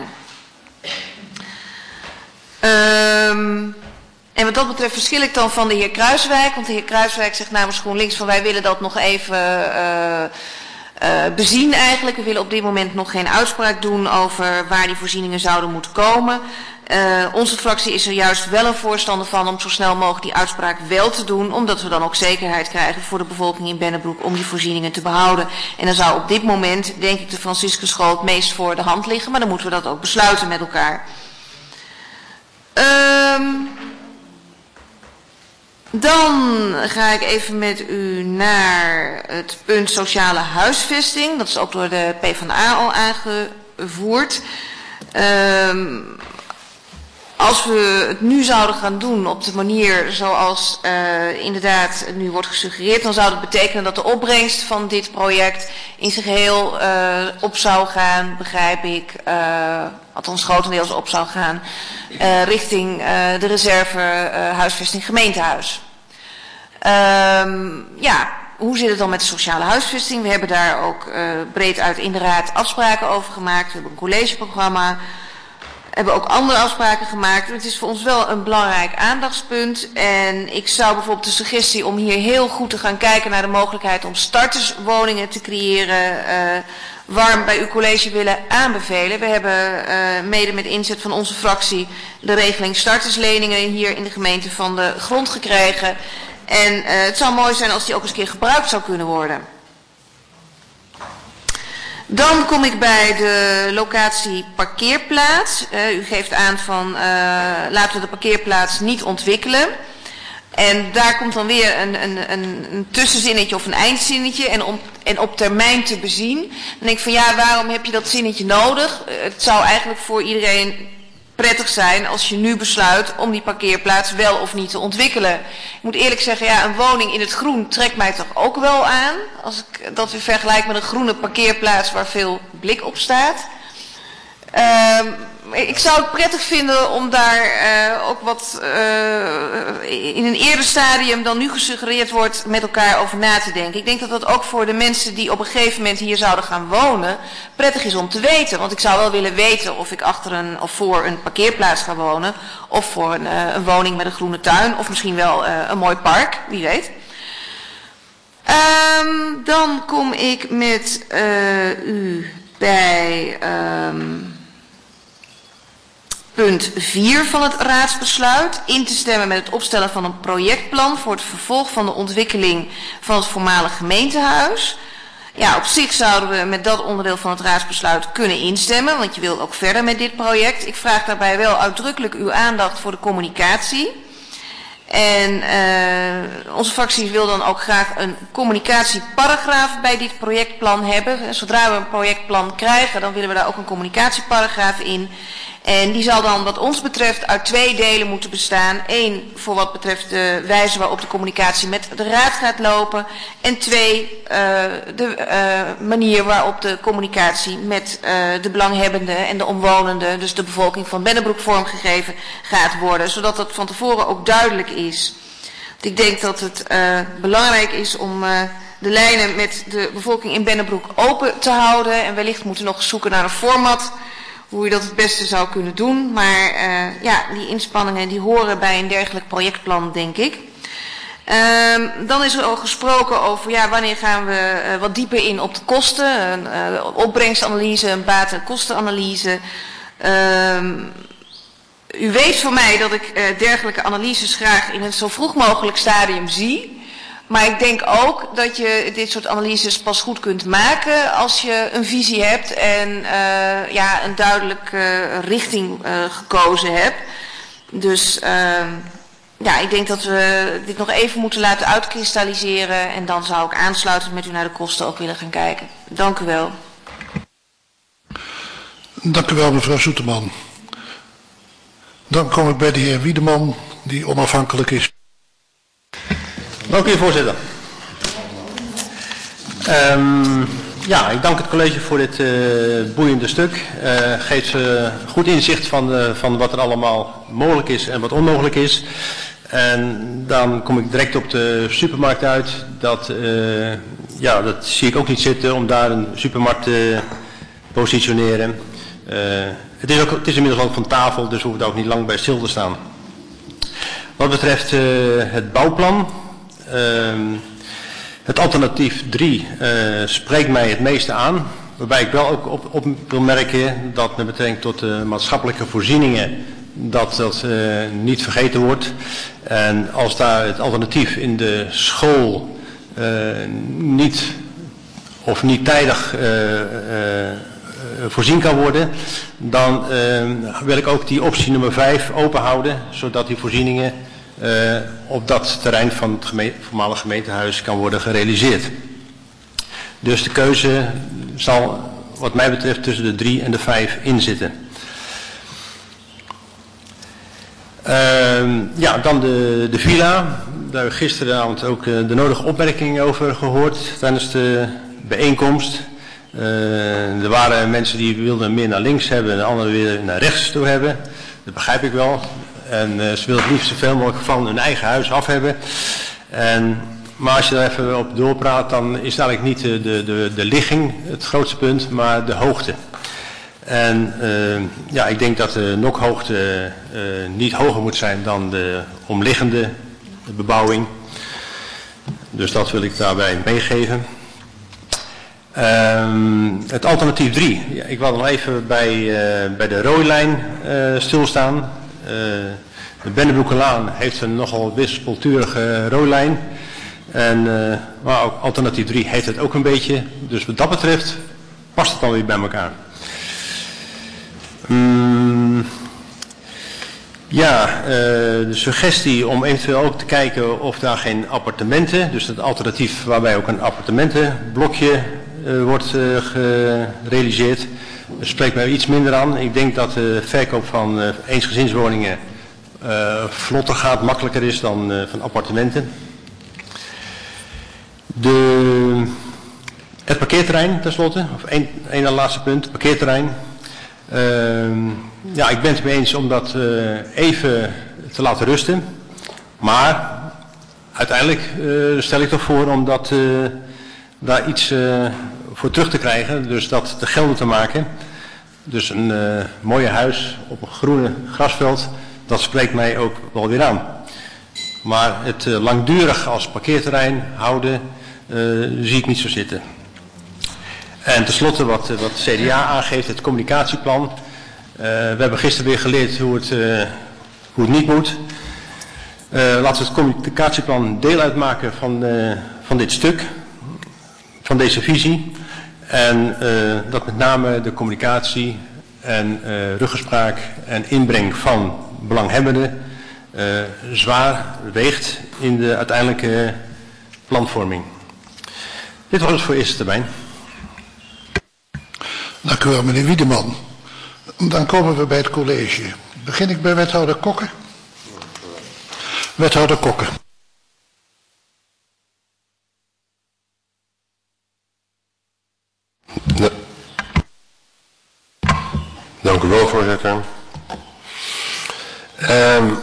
Um, en wat dat betreft verschil ik dan van de heer Kruiswijk. Want de heer Kruiswijk zegt namens GroenLinks van wij willen dat nog even Uh, Uh, bezien eigenlijk. We willen op dit moment nog geen uitspraak doen over waar die voorzieningen zouden moeten komen. Uh, onze fractie is er juist wel een voorstander van om zo snel mogelijk die uitspraak wel te doen, omdat we dan ook zekerheid krijgen voor de bevolking in Bennebroek om die voorzieningen te behouden. En dan zou op dit moment, denk ik, de Franciscusschool het meest voor de hand liggen, maar dan moeten we dat ook besluiten met elkaar. Um, Dan ga ik even met u naar het punt sociale huisvesting. Dat is ook door de PvdA al aangevoerd. Um, als we het nu zouden gaan doen op de manier zoals uh, inderdaad nu wordt gesuggereerd, dan zou dat betekenen dat de opbrengst van dit project in zijn geheel uh, op zou gaan, begrijp ik, uh, althans grotendeels op zou gaan, uh, richting uh, de reserve uh, huisvesting gemeentehuis. Um, ja, hoe zit het dan met de sociale huisvesting? We hebben daar ook uh, breed uit in de raad afspraken over gemaakt. We hebben een collegeprogramma. We hebben ook andere afspraken gemaakt. Het is voor ons wel een belangrijk aandachtspunt. En ik zou bijvoorbeeld de suggestie om hier heel goed te gaan kijken naar de mogelijkheid om starterswoningen te creëren, uh, warm bij uw college willen aanbevelen. We hebben uh, mede met inzet van onze fractie de regeling startersleningen hier in de gemeente van de grond gekregen. En uh, het zou mooi zijn als die ook eens een keer gebruikt zou kunnen worden. Dan kom ik bij de locatie parkeerplaats. Uh, u geeft aan van uh, laten we de parkeerplaats niet ontwikkelen. En daar komt dan weer een, een, een, een tussenzinnetje of een eindzinnetje en, om, en op termijn te bezien. Dan denk ik van ja, waarom heb je dat zinnetje nodig? Uh, het zou eigenlijk voor iedereen prettig zijn als je nu besluit om die parkeerplaats wel of niet te ontwikkelen. Ik moet eerlijk zeggen, ja, een woning in het groen trekt mij toch ook wel aan. Als ik dat weer vergelijk met een groene parkeerplaats waar veel blik op staat. Uh, ik zou het prettig vinden om daar uh, ook wat uh, in een eerder stadium dan nu gesuggereerd wordt met elkaar over na te denken. Ik denk dat dat ook voor de mensen die op een gegeven moment hier zouden gaan wonen prettig is om te weten. Want ik zou wel willen weten of ik achter een of voor een parkeerplaats ga wonen of voor een, uh, een woning met een groene tuin of misschien wel uh, een mooi park, wie weet. Um, dan kom ik met uh, u bij Um, punt vier van het raadsbesluit, in te stemmen met het opstellen van een projectplan voor het vervolg van de ontwikkeling van het voormalig gemeentehuis. Ja, op zich zouden we met dat onderdeel van het raadsbesluit kunnen instemmen, want je wilt ook verder met dit project. Ik vraag daarbij wel uitdrukkelijk uw aandacht voor de communicatie. En uh, onze fractie wil dan ook graag een communicatieparagraaf bij dit projectplan hebben. Zodra we een projectplan krijgen, dan willen we daar ook een communicatieparagraaf in. En die zal dan wat ons betreft uit twee delen moeten bestaan. Eén voor wat betreft de wijze waarop de communicatie met de raad gaat lopen. En twee, uh, de uh, manier waarop de communicatie met uh, de belanghebbenden en de omwonenden, dus de bevolking van Bennebroek, vormgegeven gaat worden. Zodat dat van tevoren ook duidelijk is. Want ik denk dat het uh, belangrijk is om uh, de lijnen met de bevolking in Bennebroek open te houden. En wellicht moeten we nog zoeken naar een format hoe je dat het beste zou kunnen doen. Maar uh, ja, die inspanningen die horen bij een dergelijk projectplan, denk ik. Uh, dan is er al gesproken over ja, wanneer gaan we uh, wat dieper in op de kosten. Een uh, opbrengstanalyse, een baten- en kostenanalyse. Uh, u weet van mij dat ik uh, dergelijke analyses graag in een zo vroeg mogelijk stadium zie. Maar ik denk ook dat je dit soort analyses pas goed kunt maken als je een visie hebt en uh, ja, een duidelijke uh, richting uh, gekozen hebt. Dus uh, ja, ik denk dat we dit nog even moeten laten uitkristalliseren en dan zou ik aansluitend met u naar de kosten ook willen gaan kijken. Dank u wel. Dank u wel, mevrouw Soeterman. Dan kom ik bij de heer Wiedeman, die onafhankelijk is. Dank u, voorzitter. Um, ja, ik dank het college voor dit uh, boeiende stuk. Uh, geeft ze goed inzicht van, uh, van wat er allemaal mogelijk is en wat onmogelijk is. En dan kom ik direct op de supermarkt uit. Dat, uh, ja, dat zie ik ook niet zitten om daar een supermarkt te positioneren. Uh, het, is ook, het is inmiddels ook van tafel, dus we hoeven daar ook niet lang bij stil te staan. Wat betreft uh, het bouwplan. Uh, het alternatief drie uh, spreekt mij het meeste aan. Waarbij ik wel ook op, op wil merken dat met betrekking tot de maatschappelijke voorzieningen dat dat uh, niet vergeten wordt. En als daar het alternatief in de school uh, niet of niet tijdig uh, uh, voorzien kan worden, dan uh, wil ik ook die optie nummer vijf open houden, zodat die voorzieningen uh, op dat terrein van het geme- voormalig gemeentehuis kan worden gerealiseerd. Dus de keuze zal wat mij betreft tussen de drie en de vijf inzitten. Uh, ja, dan de, de villa. Daar hebben we gisteravond ook uh, de nodige opmerkingen over gehoord tijdens de bijeenkomst. Uh, er waren mensen die wilden meer naar links hebben en de anderen weer naar rechts toe hebben. Dat begrijp ik wel. En uh, ze wilden het liefst zoveel mogelijk van hun eigen huis af hebben. En maar als je daar even op doorpraat, dan is het eigenlijk niet de, de, de, de ligging het grootste punt, maar de hoogte. En uh, ja, ik denk dat de nokhoogte uh, niet hoger moet zijn dan de omliggende bebouwing. Dus dat wil ik daarbij meegeven. Um, het alternatief drie. Ja, ik wil nog even bij, uh, bij de rooilijn uh, stilstaan. Uh, de Bennebroekerlaan heeft een nogal wispelturige rooilijn. En, uh, maar ook alternatief drie heeft het ook een beetje. Dus wat dat betreft past het dan weer bij elkaar. Um, ja, uh, de suggestie om eventueel ook te kijken of daar geen appartementen, dus het alternatief waarbij ook een appartementenblokje uh, wordt uh, gerealiseerd, dat spreekt mij iets minder aan. Ik denk dat de verkoop van uh, eensgezinswoningen uh, vlotter gaat, makkelijker is dan uh, van appartementen. De, het parkeerterrein tenslotte, of één, één laatste punt, parkeerterrein. Uh, ja, ik ben het mee eens om dat uh, even te laten rusten. Maar uiteindelijk uh, stel ik toch voor om dat, uh, daar iets uh, voor terug te krijgen. Dus dat te gelden te maken. Dus een uh, mooie huis op een groene grasveld, dat spreekt mij ook wel weer aan. Maar het uh, langdurig als parkeerterrein houden uh, zie ik niet zo zitten. En tenslotte wat, wat C D A aangeeft, het communicatieplan. Uh, we hebben gisteren weer geleerd hoe het, uh, hoe het niet moet. Uh, laten we het communicatieplan deel uitmaken van, uh, van dit stuk, van deze visie. En uh, dat met name de communicatie en uh, ruggespraak en inbreng van belanghebbenden uh, zwaar weegt in de uiteindelijke planvorming. Dit was het voor eerste termijn. Dank u wel, meneer Wiedeman. Dan komen we bij het college. Begin ik bij wethouder Kokke. Wethouder Kokke. Ja. Dank u wel, voorzitter. Um,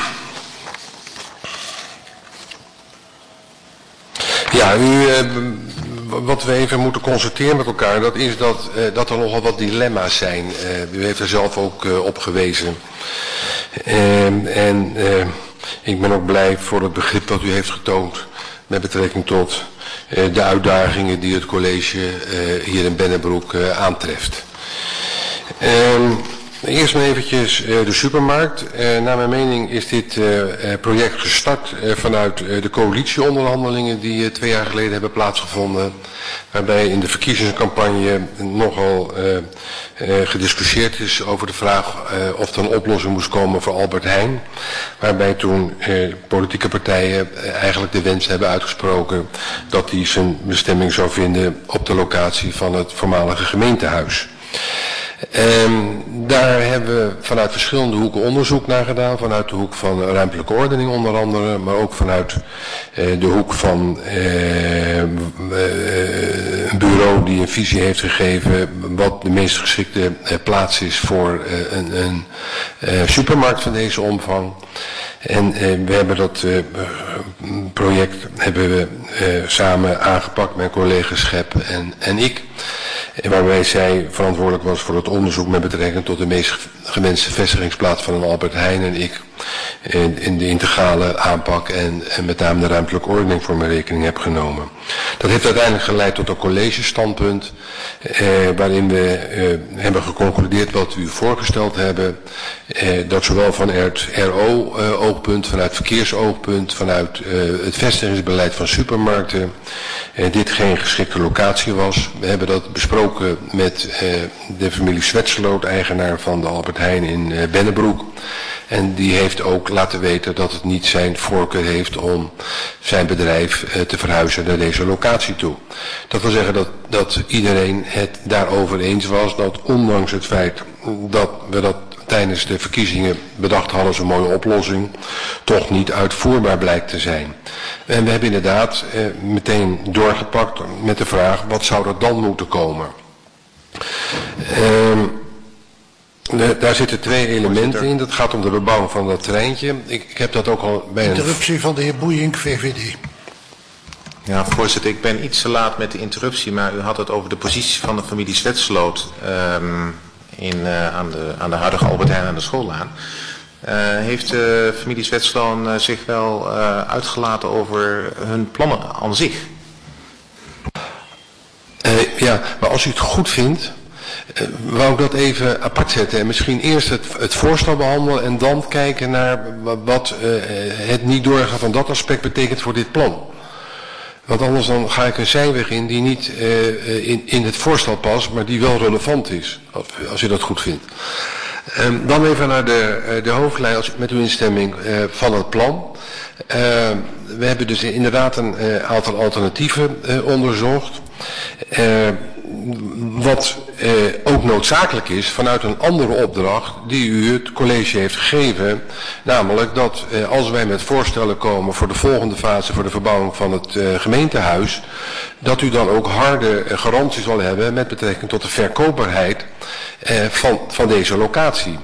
ja, u... Uh, Wat we even moeten constateren met elkaar, dat is dat, uh, dat er nogal wat dilemma's zijn. Uh, u heeft er zelf ook uh, op gewezen. Uh, en uh, ik ben ook blij voor het begrip dat u heeft getoond met betrekking tot uh, de uitdagingen die het college uh, hier in Bennebroek uh, aantreft. Uh, Eerst maar eventjes uh, de supermarkt. Uh, naar mijn mening is dit uh, project gestart uh, vanuit uh, de coalitieonderhandelingen die uh, twee jaar geleden hebben plaatsgevonden. Waarbij in de verkiezingscampagne nogal uh, uh, gediscussieerd is over de vraag uh, of er een oplossing moest komen voor Albert Heijn. Waarbij toen uh, politieke partijen uh, eigenlijk de wens hebben uitgesproken dat hij zijn bestemming zou vinden op de locatie van het voormalige gemeentehuis. Um, daar hebben we vanuit verschillende hoeken onderzoek naar gedaan. Vanuit de hoek van ruimtelijke ordening onder andere. Maar ook vanuit uh, de hoek van uh, uh, een bureau die een visie heeft gegeven. Wat de meest geschikte uh, plaats is voor uh, een, een uh, supermarkt van deze omvang. En uh, we hebben dat uh, project hebben we uh, samen aangepakt, mijn collega Schep en, en ik. Waarbij zij verantwoordelijk was voor het onderzoek met betrekking tot de meest gewenste vestigingsplaats van een Albert Heijn en ik in, in de integrale aanpak en, en met name de ruimtelijke ordening voor mijn rekening heb genomen. Dat heeft uiteindelijk geleid tot een collegestandpunt eh, waarin we eh, hebben geconcludeerd wat we u voorgesteld hebben. Eh, dat zowel vanuit R O-oogpunt, vanuit verkeersoogpunt, vanuit eh, het vestigingsbeleid van supermarkten eh, dit geen geschikte locatie was. We hebben dat besproken met eh, de familie Zwetseloot, eigenaar van de Albert Heijn in eh, Bennebroek. En die heeft ook laten weten dat het niet zijn voorkeur heeft om zijn bedrijf uh, te verhuizen naar deze locatie toe. Dat wil zeggen dat, dat iedereen het daarover eens was dat ondanks het feit dat we dat tijdens de verkiezingen bedacht hadden als een mooie oplossing, toch niet uitvoerbaar blijkt te zijn. En we hebben inderdaad uh, meteen doorgepakt met de vraag wat zou er dan moeten komen. Uh, De, daar zitten twee elementen in. Dat gaat om de bebouwing van dat treintje. Ik, ik heb dat ook al bij een... Interruptie van de heer Boeink, V V D. Ja, voorzitter, ik ben iets te laat met de interruptie, maar u had het over de positie van de familie Zwetsloot um, in, uh, aan, de, aan de huidige Albert Heijn aan de Schoollaan. Uh, heeft de familie Zwetsloot uh, zich wel uh, uitgelaten over hun plannen aan zich? Uh, ja, maar als u het goed vindt, uh, wou ik dat even apart zetten. En misschien eerst het, het voorstel behandelen en dan kijken naar wat uh, het niet doorgaan van dat aspect betekent voor dit plan. Want anders dan ga ik een zijweg in die niet uh, in, in het voorstel past, maar die wel relevant is, als, als u dat goed vindt. Um, dan even naar de, uh, de hoofdlijn als, met uw instemming uh, van het plan. Uh, we hebben dus inderdaad een uh, aantal alternatieven uh, onderzocht. Uh, wat uh, ook noodzakelijk is vanuit een andere opdracht die u het college heeft gegeven. Namelijk dat uh, als wij met voorstellen komen voor de volgende fase voor de verbouwing van het uh, gemeentehuis. Dat u dan ook harde uh, garanties zal hebben met betrekking tot de verkoopbaarheid uh, van, van deze locatie.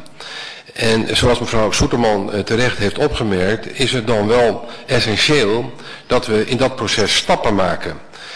En zoals mevrouw Soeterman uh, terecht heeft opgemerkt, is het dan wel essentieel dat we in dat proces stappen maken.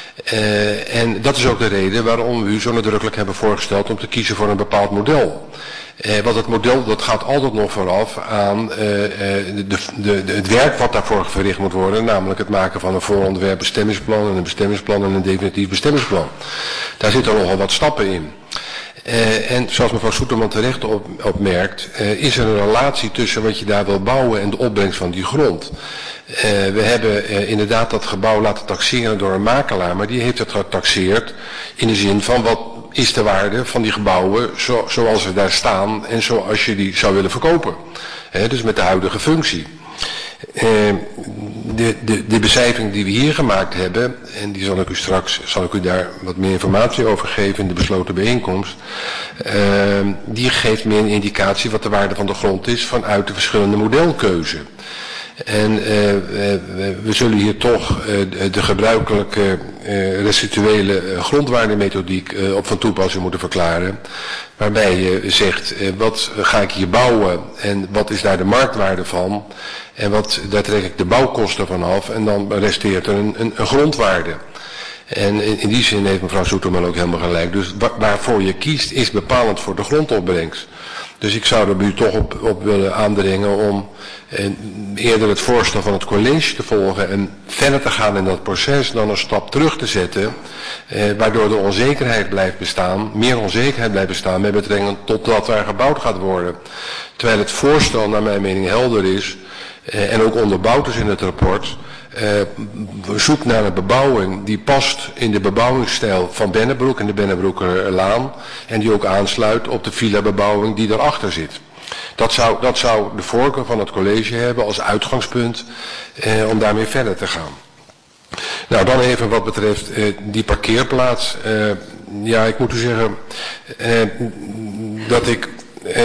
Uh, en dat is ook de reden waarom we u zo nadrukkelijk hebben voorgesteld om te kiezen voor een bepaald model. Uh, want het model dat gaat altijd nog vooraf aan uh, de, de, de, het werk wat daarvoor verricht moet worden, namelijk het maken van een voorontwerp bestemmingsplan en een bestemmingsplan en een definitief bestemmingsplan. Daar zitten nogal wat stappen in. Uh, en zoals mevrouw Soeterman terecht op, opmerkt, uh, is er een relatie tussen wat je daar wil bouwen en de opbrengst van die grond. Uh, we hebben uh, inderdaad dat gebouw laten taxeren door een makelaar, maar die heeft het getaxeerd in de zin van wat is de waarde van die gebouwen zo, zoals ze daar staan en zoals je die zou willen verkopen. Uh, dus met de huidige functie. Uh, de, de, de becijfering die we hier gemaakt hebben, en die zal ik u straks, zal ik u daar wat meer informatie over geven in de besloten bijeenkomst, uh, die geeft meer een indicatie wat de waarde van de grond is vanuit de verschillende modelkeuze. En uh, we, we zullen hier toch uh, de gebruikelijke uh, restituele uh, grondwaardemethodiek uh, op van toepassing moeten verklaren. Waarbij je zegt, uh, wat ga ik hier bouwen en wat is daar de marktwaarde van? En wat, daar trek ik de bouwkosten van af en dan resteert er een, een, een grondwaarde. En in, in die zin heeft mevrouw Soeterman ook helemaal gelijk. Dus wa, waarvoor je kiest is bepalend voor de grondopbrengst. Dus ik zou er u toch op, op willen aandringen om eh, eerder het voorstel van het college te volgen en verder te gaan in dat proces dan een stap terug te zetten, eh, waardoor de onzekerheid blijft bestaan, meer onzekerheid blijft bestaan met betrekking tot dat er gebouwd gaat worden. Terwijl het voorstel naar mijn mening helder is eh, en ook onderbouwd is in het rapport. Uh, zoek naar een bebouwing die past in de bebouwingsstijl van Bennebroek en de Bennebroekerlaan en die ook aansluit op de villa-bebouwing die daarachter zit. Dat zou, dat zou de voorkeur van het college hebben als uitgangspunt uh, om daarmee verder te gaan. Nou, dan even wat betreft uh, die parkeerplaats. Uh, ja, ik moet u zeggen uh, dat ik... Uh,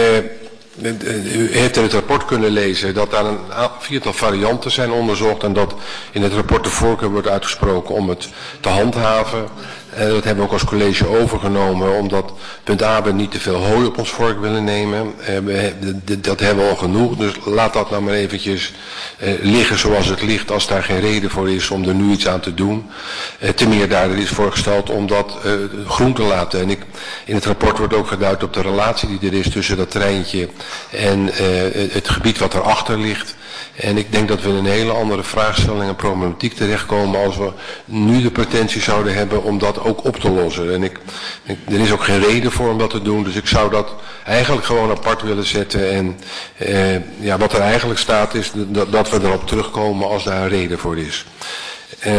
U heeft in het rapport kunnen lezen dat daar een viertal varianten zijn onderzocht en dat in het rapport de voorkeur wordt uitgesproken om het te handhaven. Uh, dat hebben we ook als college overgenomen omdat punt A we niet te veel hooi op ons vork willen nemen. Uh, we, de, dat hebben we al genoeg, dus laat dat nou maar eventjes uh, liggen zoals het ligt als daar geen reden voor is om er nu iets aan te doen. Uh, ten meer daar is voorgesteld om dat uh, groen te laten. En ik, in het rapport wordt ook geduid op de relatie die er is tussen dat treintje en uh, het gebied wat erachter ligt. En ik denk dat we in een hele andere vraagstelling en problematiek terechtkomen als we nu de pretentie zouden hebben om dat ook op te lossen. En ik, ik, er is ook geen reden voor om dat te doen, dus ik zou dat eigenlijk gewoon apart willen zetten. En eh, ja, wat er eigenlijk staat is dat, dat we erop terugkomen als daar een reden voor is. Eh,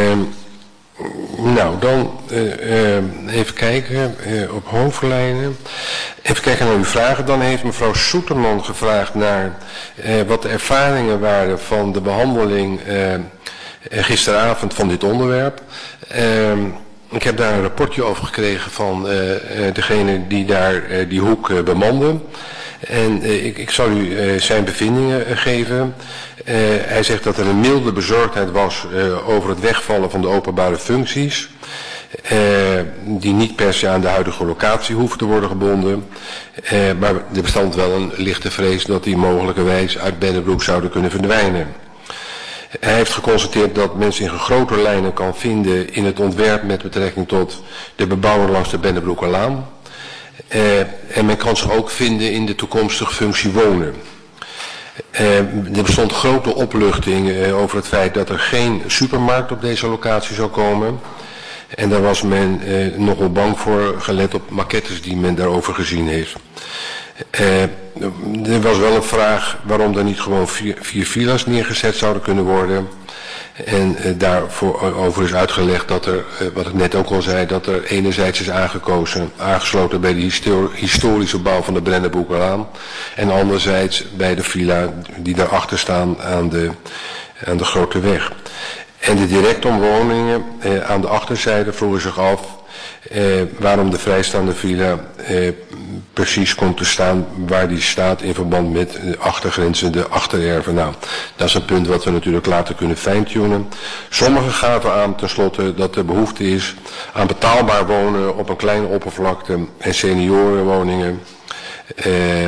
nou, dan uh, uh, even kijken uh, op hoofdlijnen. Even kijken naar uw vragen. Dan heeft mevrouw Soeterman gevraagd naar uh, wat de ervaringen waren van de behandeling uh, gisteravond van dit onderwerp. Uh, ik heb daar een rapportje over gekregen van uh, uh, degene die daar uh, die hoek uh, bemanden. En uh, ik, ik zal u uh, zijn bevindingen uh, geven. Uh, hij zegt dat er een milde bezorgdheid was uh, over het wegvallen van de openbare functies. Uh, die niet per se aan de huidige locatie hoeven te worden gebonden. Uh, maar er bestond wel een lichte vrees dat die mogelijkerwijs uit Bennebroek zouden kunnen verdwijnen. Hij heeft geconstateerd dat men zich in grotere lijnen kan vinden in het ontwerp met betrekking tot de bebouwing langs de Bennebroekerlaan. Uh, en men kan zich ook vinden in de toekomstige functie wonen. Uh, er bestond grote opluchting uh, over het feit dat er geen supermarkt op deze locatie zou komen. En daar was men uh, nogal bang voor, gelet op maquettes die men daarover gezien heeft. Uh, er was wel een vraag waarom er niet gewoon vier, vier villa's neergezet zouden kunnen worden. En uh, daarvoor over is uitgelegd dat er, uh, wat ik net ook al zei, dat er enerzijds is aangekozen, aangesloten bij de histor historische bouw van de Brennebroekerlaan. En anderzijds bij de villa die daarachter staan aan de, aan de grote weg. En de directomwoningen uh, aan de achterzijde vroegen zich af uh, waarom de vrijstaande villa uh, precies komt te staan waar die staat in verband met de achtergrenzende achtererven. Nou, dat is een punt wat we natuurlijk later kunnen fijntunen. Sommigen gaven aan tenslotte dat er behoefte is aan betaalbaar wonen op een kleine oppervlakte en seniorenwoningen. Uh,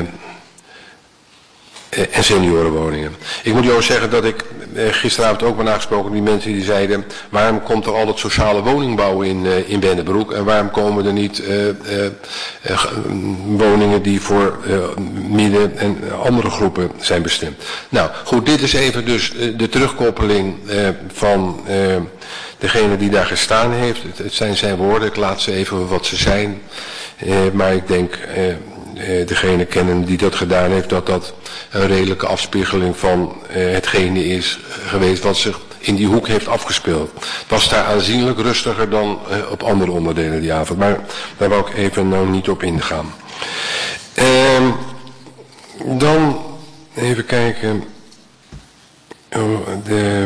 En seniorenwoningen. Ik moet jou zeggen dat ik eh, gisteravond ook ben aangesproken die mensen die zeiden, waarom komt er altijd sociale woningbouw in, uh, in Bennebroek en waarom komen er niet uh, uh, uh, woningen die voor uh, midden- en andere groepen zijn bestemd. Nou goed, dit is even dus uh, de terugkoppeling uh, van uh, degene die daar gestaan heeft. Het, het zijn zijn woorden, ik laat ze even wat ze zijn. Uh, maar ik denk... Uh, degene kennen die dat gedaan heeft, dat dat een redelijke afspiegeling van uh, hetgene is geweest wat zich in die hoek heeft afgespeeld. Het was daar aanzienlijk rustiger dan uh, op andere onderdelen die avond, maar daar wou ik even nou niet op ingaan. Uh, dan even kijken. Oh, de,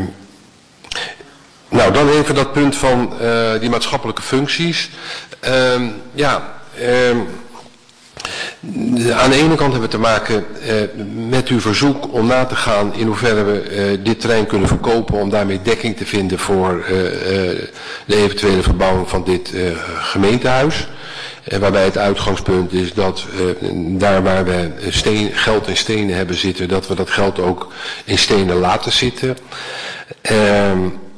nou, dan even dat punt van uh, die maatschappelijke functies. Uh, ja, uh, aan de ene kant hebben we te maken uh, met uw verzoek om na te gaan in hoeverre we uh, dit terrein kunnen verkopen om daarmee dekking te vinden voor uh, uh, de eventuele verbouwing van dit uh, gemeentehuis. Uh, waarbij het uitgangspunt is dat uh, daar waar we steen, geld in stenen hebben zitten, dat we dat geld ook in stenen laten zitten. Uh,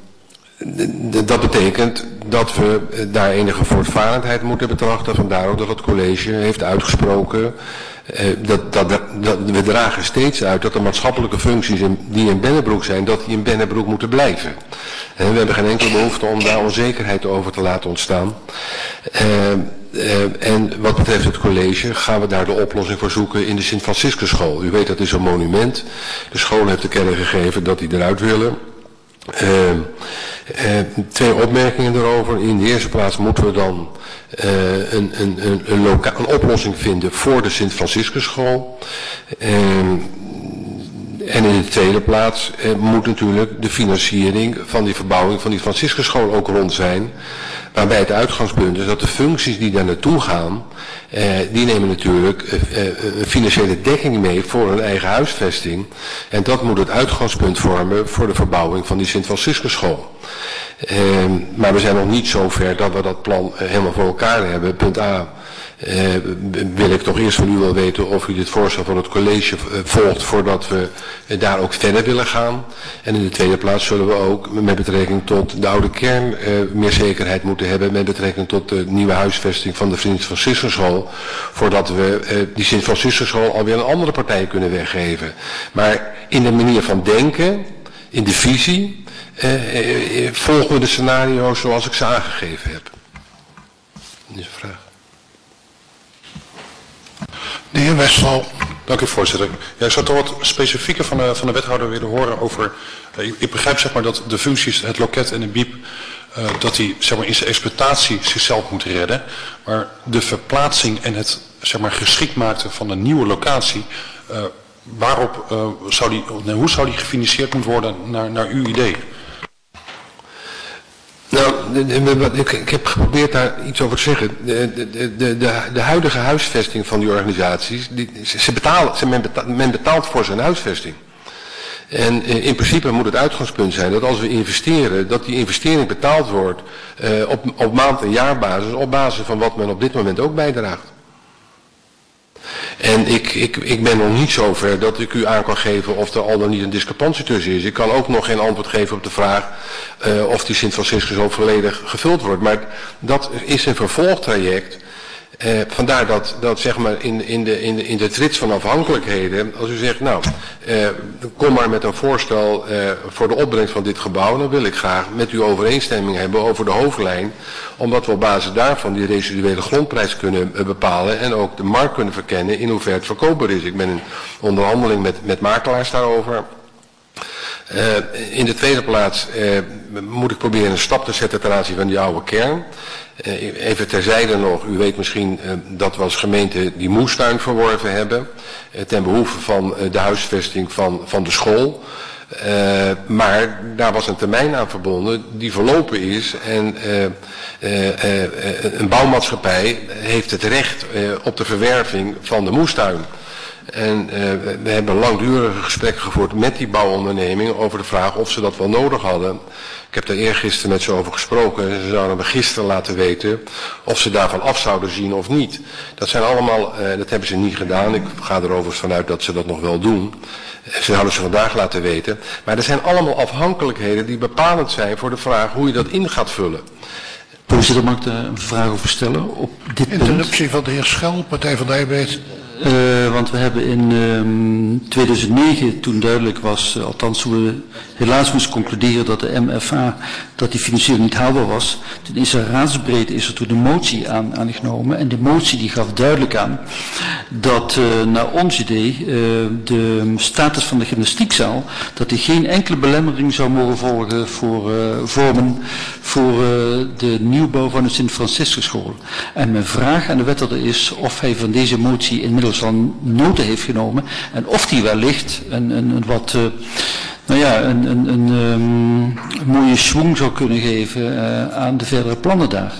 Dat betekent dat we daar enige voortvarendheid moeten betrachten. Vandaar ook dat het college heeft uitgesproken. Eh, dat, dat, dat, we dragen steeds uit dat de maatschappelijke functies in, die in Bennebroek zijn, dat die in Bennebroek moeten blijven. En we hebben geen enkele behoefte om daar onzekerheid over te laten ontstaan. Eh, eh, en wat betreft het college gaan we daar de oplossing voor zoeken in de Sint-Franciscusschool. U weet dat is een monument. De school heeft te kennen gegeven dat die eruit willen. Uh, uh, twee opmerkingen erover. In de eerste plaats moeten we dan uh, een, een, een, een, loka- een oplossing vinden voor de Sint-Franciscusschool. Uh, en in de tweede plaats uh, moet natuurlijk de financiering van die verbouwing van die Franciscusschool ook rond zijn. Waarbij het uitgangspunt is dat de functies die daar naartoe gaan, eh, die nemen natuurlijk eh, eh, financiële dekking mee voor hun eigen huisvesting. En dat moet het uitgangspunt vormen voor de verbouwing van die Sint-Franciscusschool. Eh, maar we zijn nog niet zo ver dat we dat plan eh, helemaal voor elkaar hebben. Punt A. Uh, wil ik toch eerst van u wel weten of u dit voorstel van het college uh, volgt voordat we uh, daar ook verder willen gaan. En in de tweede plaats zullen we ook met betrekking tot de oude kern uh, meer zekerheid moeten hebben met betrekking tot de nieuwe huisvesting van de Sint-Franciscusschool. Voordat we uh, die Sint-Franciscusschool alweer een andere partij kunnen weggeven. Maar in de manier van denken, in de visie, uh, uh, uh, volgen we de scenario's zoals ik ze aangegeven heb. Dat is een vraag. De heer Westphal. Dank u, voorzitter. Ja, ik zou toch wat specifieker van de, van de wethouder willen horen over... Uh, ik, ik begrijp zeg maar dat de functies, het loket en de biep, uh, dat die zeg maar in zijn exploitatie zichzelf moet redden. Maar de verplaatsing en het zeg maar geschikt maken van een nieuwe locatie, uh, waarop uh, zou die, hoe zou die gefinancierd moeten worden naar, naar uw idee? Nou, de, de, ik, ik heb geprobeerd daar iets over te zeggen. De, de, de, de, de huidige huisvesting van die organisaties, die, ze betalen, ze, men, betaalt, men betaalt voor zijn huisvesting. En eh, in principe moet het uitgangspunt zijn dat als we investeren, dat die investering betaald wordt eh, op, op maand- en jaarbasis, op basis van wat men op dit moment ook bijdraagt. En ik, ik, ik ben nog niet zo ver dat ik u aan kan geven of er al dan niet een discrepantie tussen is. Ik kan ook nog geen antwoord geven op de vraag uh, of die Sint-Franciscus volledig gevuld wordt. Maar dat is een vervolgtraject. Uh, vandaar dat, dat zeg maar in, in, de, in, de, in de trits van afhankelijkheden, als u zegt, nou, uh, kom maar met een voorstel uh, voor de opbrengst van dit gebouw, dan wil ik graag met u overeenstemming hebben over de hoofdlijn, omdat we op basis daarvan die residuele grondprijs kunnen uh, bepalen en ook de markt kunnen verkennen in hoeverre het verkoopbaar is. Ik ben in onderhandeling met, met makelaars daarover. Uh, in de tweede plaats uh, moet ik proberen een stap te zetten ten aanzien van die oude kern. Uh, even terzijde nog, u weet misschien uh, dat we als gemeente die moestuin verworven hebben, uh, ten behoeve van uh, de huisvesting van, van de school. Uh, maar daar was een termijn aan verbonden die verlopen is en uh, uh, uh, uh, een bouwmaatschappij heeft het recht uh, op de verwerving van de moestuin. En uh, we hebben langdurige gesprekken gevoerd met die bouwonderneming over de vraag of ze dat wel nodig hadden. Ik heb daar eergisteren met ze over gesproken en ze zouden me gisteren laten weten of ze daarvan af zouden zien of niet. Dat zijn allemaal, uh, dat hebben ze niet gedaan. Ik ga er overigens vanuit dat ze dat nog wel doen. Ze zouden ze vandaag laten weten. Maar er zijn allemaal afhankelijkheden die bepalend zijn voor de vraag hoe je dat in gaat vullen. Voorzitter, mag ik daar een vraag over stellen op dit punt? Interruptie van de heer Schel, Partij van de Arbeid. Uh, want we hebben in um, tweeduizend negen, toen duidelijk was, uh, althans toen we helaas moesten concluderen dat de M F A, dat die financieel niet haalbaar was, toen is er raadsbreed is er toen een motie aan, aangenomen. En de motie die gaf duidelijk aan dat uh, naar ons idee uh, de status van de gymnastiekzaal, dat die geen enkele belemmering zou mogen volgen voor uh, vormen voor uh, de nieuwbouw van de Sint-Franciscusschool. En mijn vraag aan de wethouder is of hij van deze motie inmiddels al nota heeft genomen en of die wellicht een, een, een wat, uh, nou ja, een, een, een, um, een mooie schwung zou kunnen geven uh, aan de verdere plannen daar.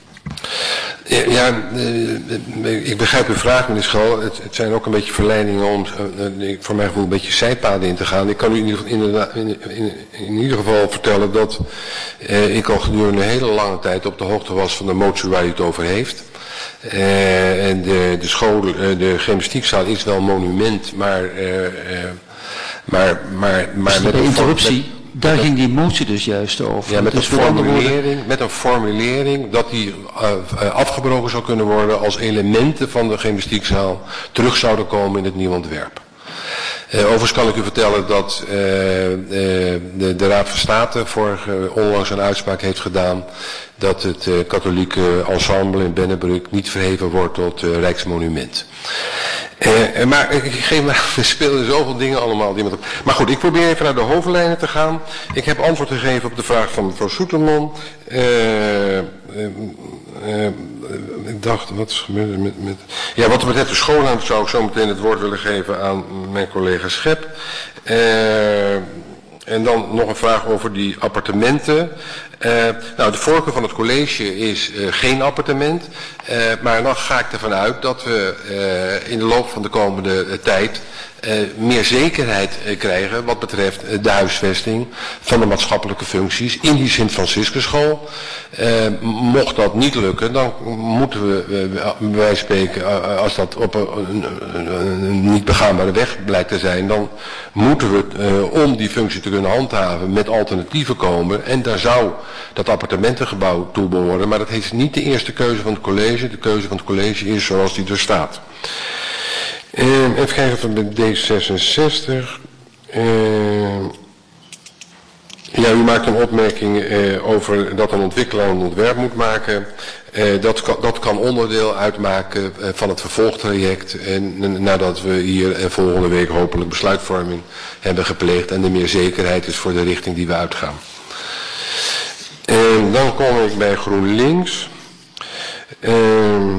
Ja, ja uh, ik begrijp uw vraag, meneer Schal. Het, het zijn ook een beetje verleidingen om uh, voor mijn gevoel een beetje zijpaden in te gaan. Ik kan u in ieder, in, in, in, in ieder geval vertellen dat uh, ik al gedurende een hele lange tijd op de hoogte was van de motie waar u het over heeft. Uh, en de, de school, uh, de gymnastiekzaal is wel een monument, maar, uh, uh, maar, maar, maar dus met een een interruptie, met, daar met ging die motie dus juist over. Ja, met, dus een formulering, met een formulering dat die uh, afgebroken zou kunnen worden als elementen van de gymnastiekzaal terug zouden komen in het nieuwe ontwerp. Uh, overigens kan ik u vertellen dat uh, uh, de, de Raad van State vorige onlangs een uitspraak heeft gedaan dat het uh, katholieke ensemble in Bennebroek niet verheven wordt tot uh, Rijksmonument. Uh, maar ik geef me, er spelen zoveel dingen allemaal. Die met, maar goed, ik probeer even naar de hoofdlijnen te gaan. Ik heb antwoord gegeven op de vraag van mevrouw Soeterman. Uh, uh, uh, ik dacht, wat gebeurde er met, met... Ja, wat betreft de schoolruimte zou ik zo meteen het woord willen geven aan mijn collega Schep. Uh, en dan nog een vraag over die appartementen. Uh, nou, de voorkeur van het college is uh, geen appartement. Uh, maar dan ga ik ervan uit dat we uh, in de loop van de komende uh, tijd uh, meer zekerheid uh, krijgen wat betreft uh, de huisvesting van de maatschappelijke functies in die Sint-Franciscusschool. Uh, mocht dat niet lukken, dan moeten we, uh, bij wijze van spreken, uh, als dat op een, een, een, een niet begaanbare weg blijkt te zijn, dan moeten we uh, om die functie te kunnen handhaven met alternatieven komen. En daar zou dat appartementengebouw toe behoren, maar dat is niet de eerste keuze van het college. De keuze van het college is zoals die er staat. Uh, even kijken van de D zesenzestig. Uh, ja, u maakt een opmerking uh, over dat een ontwikkelaar een ontwerp moet maken. Uh, dat, kan, dat kan onderdeel uitmaken uh, van het vervolgtraject. En nadat we hier uh, volgende week hopelijk besluitvorming hebben gepleegd en er meer zekerheid is voor de richting die we uitgaan. En dan kom ik bij GroenLinks. Uh,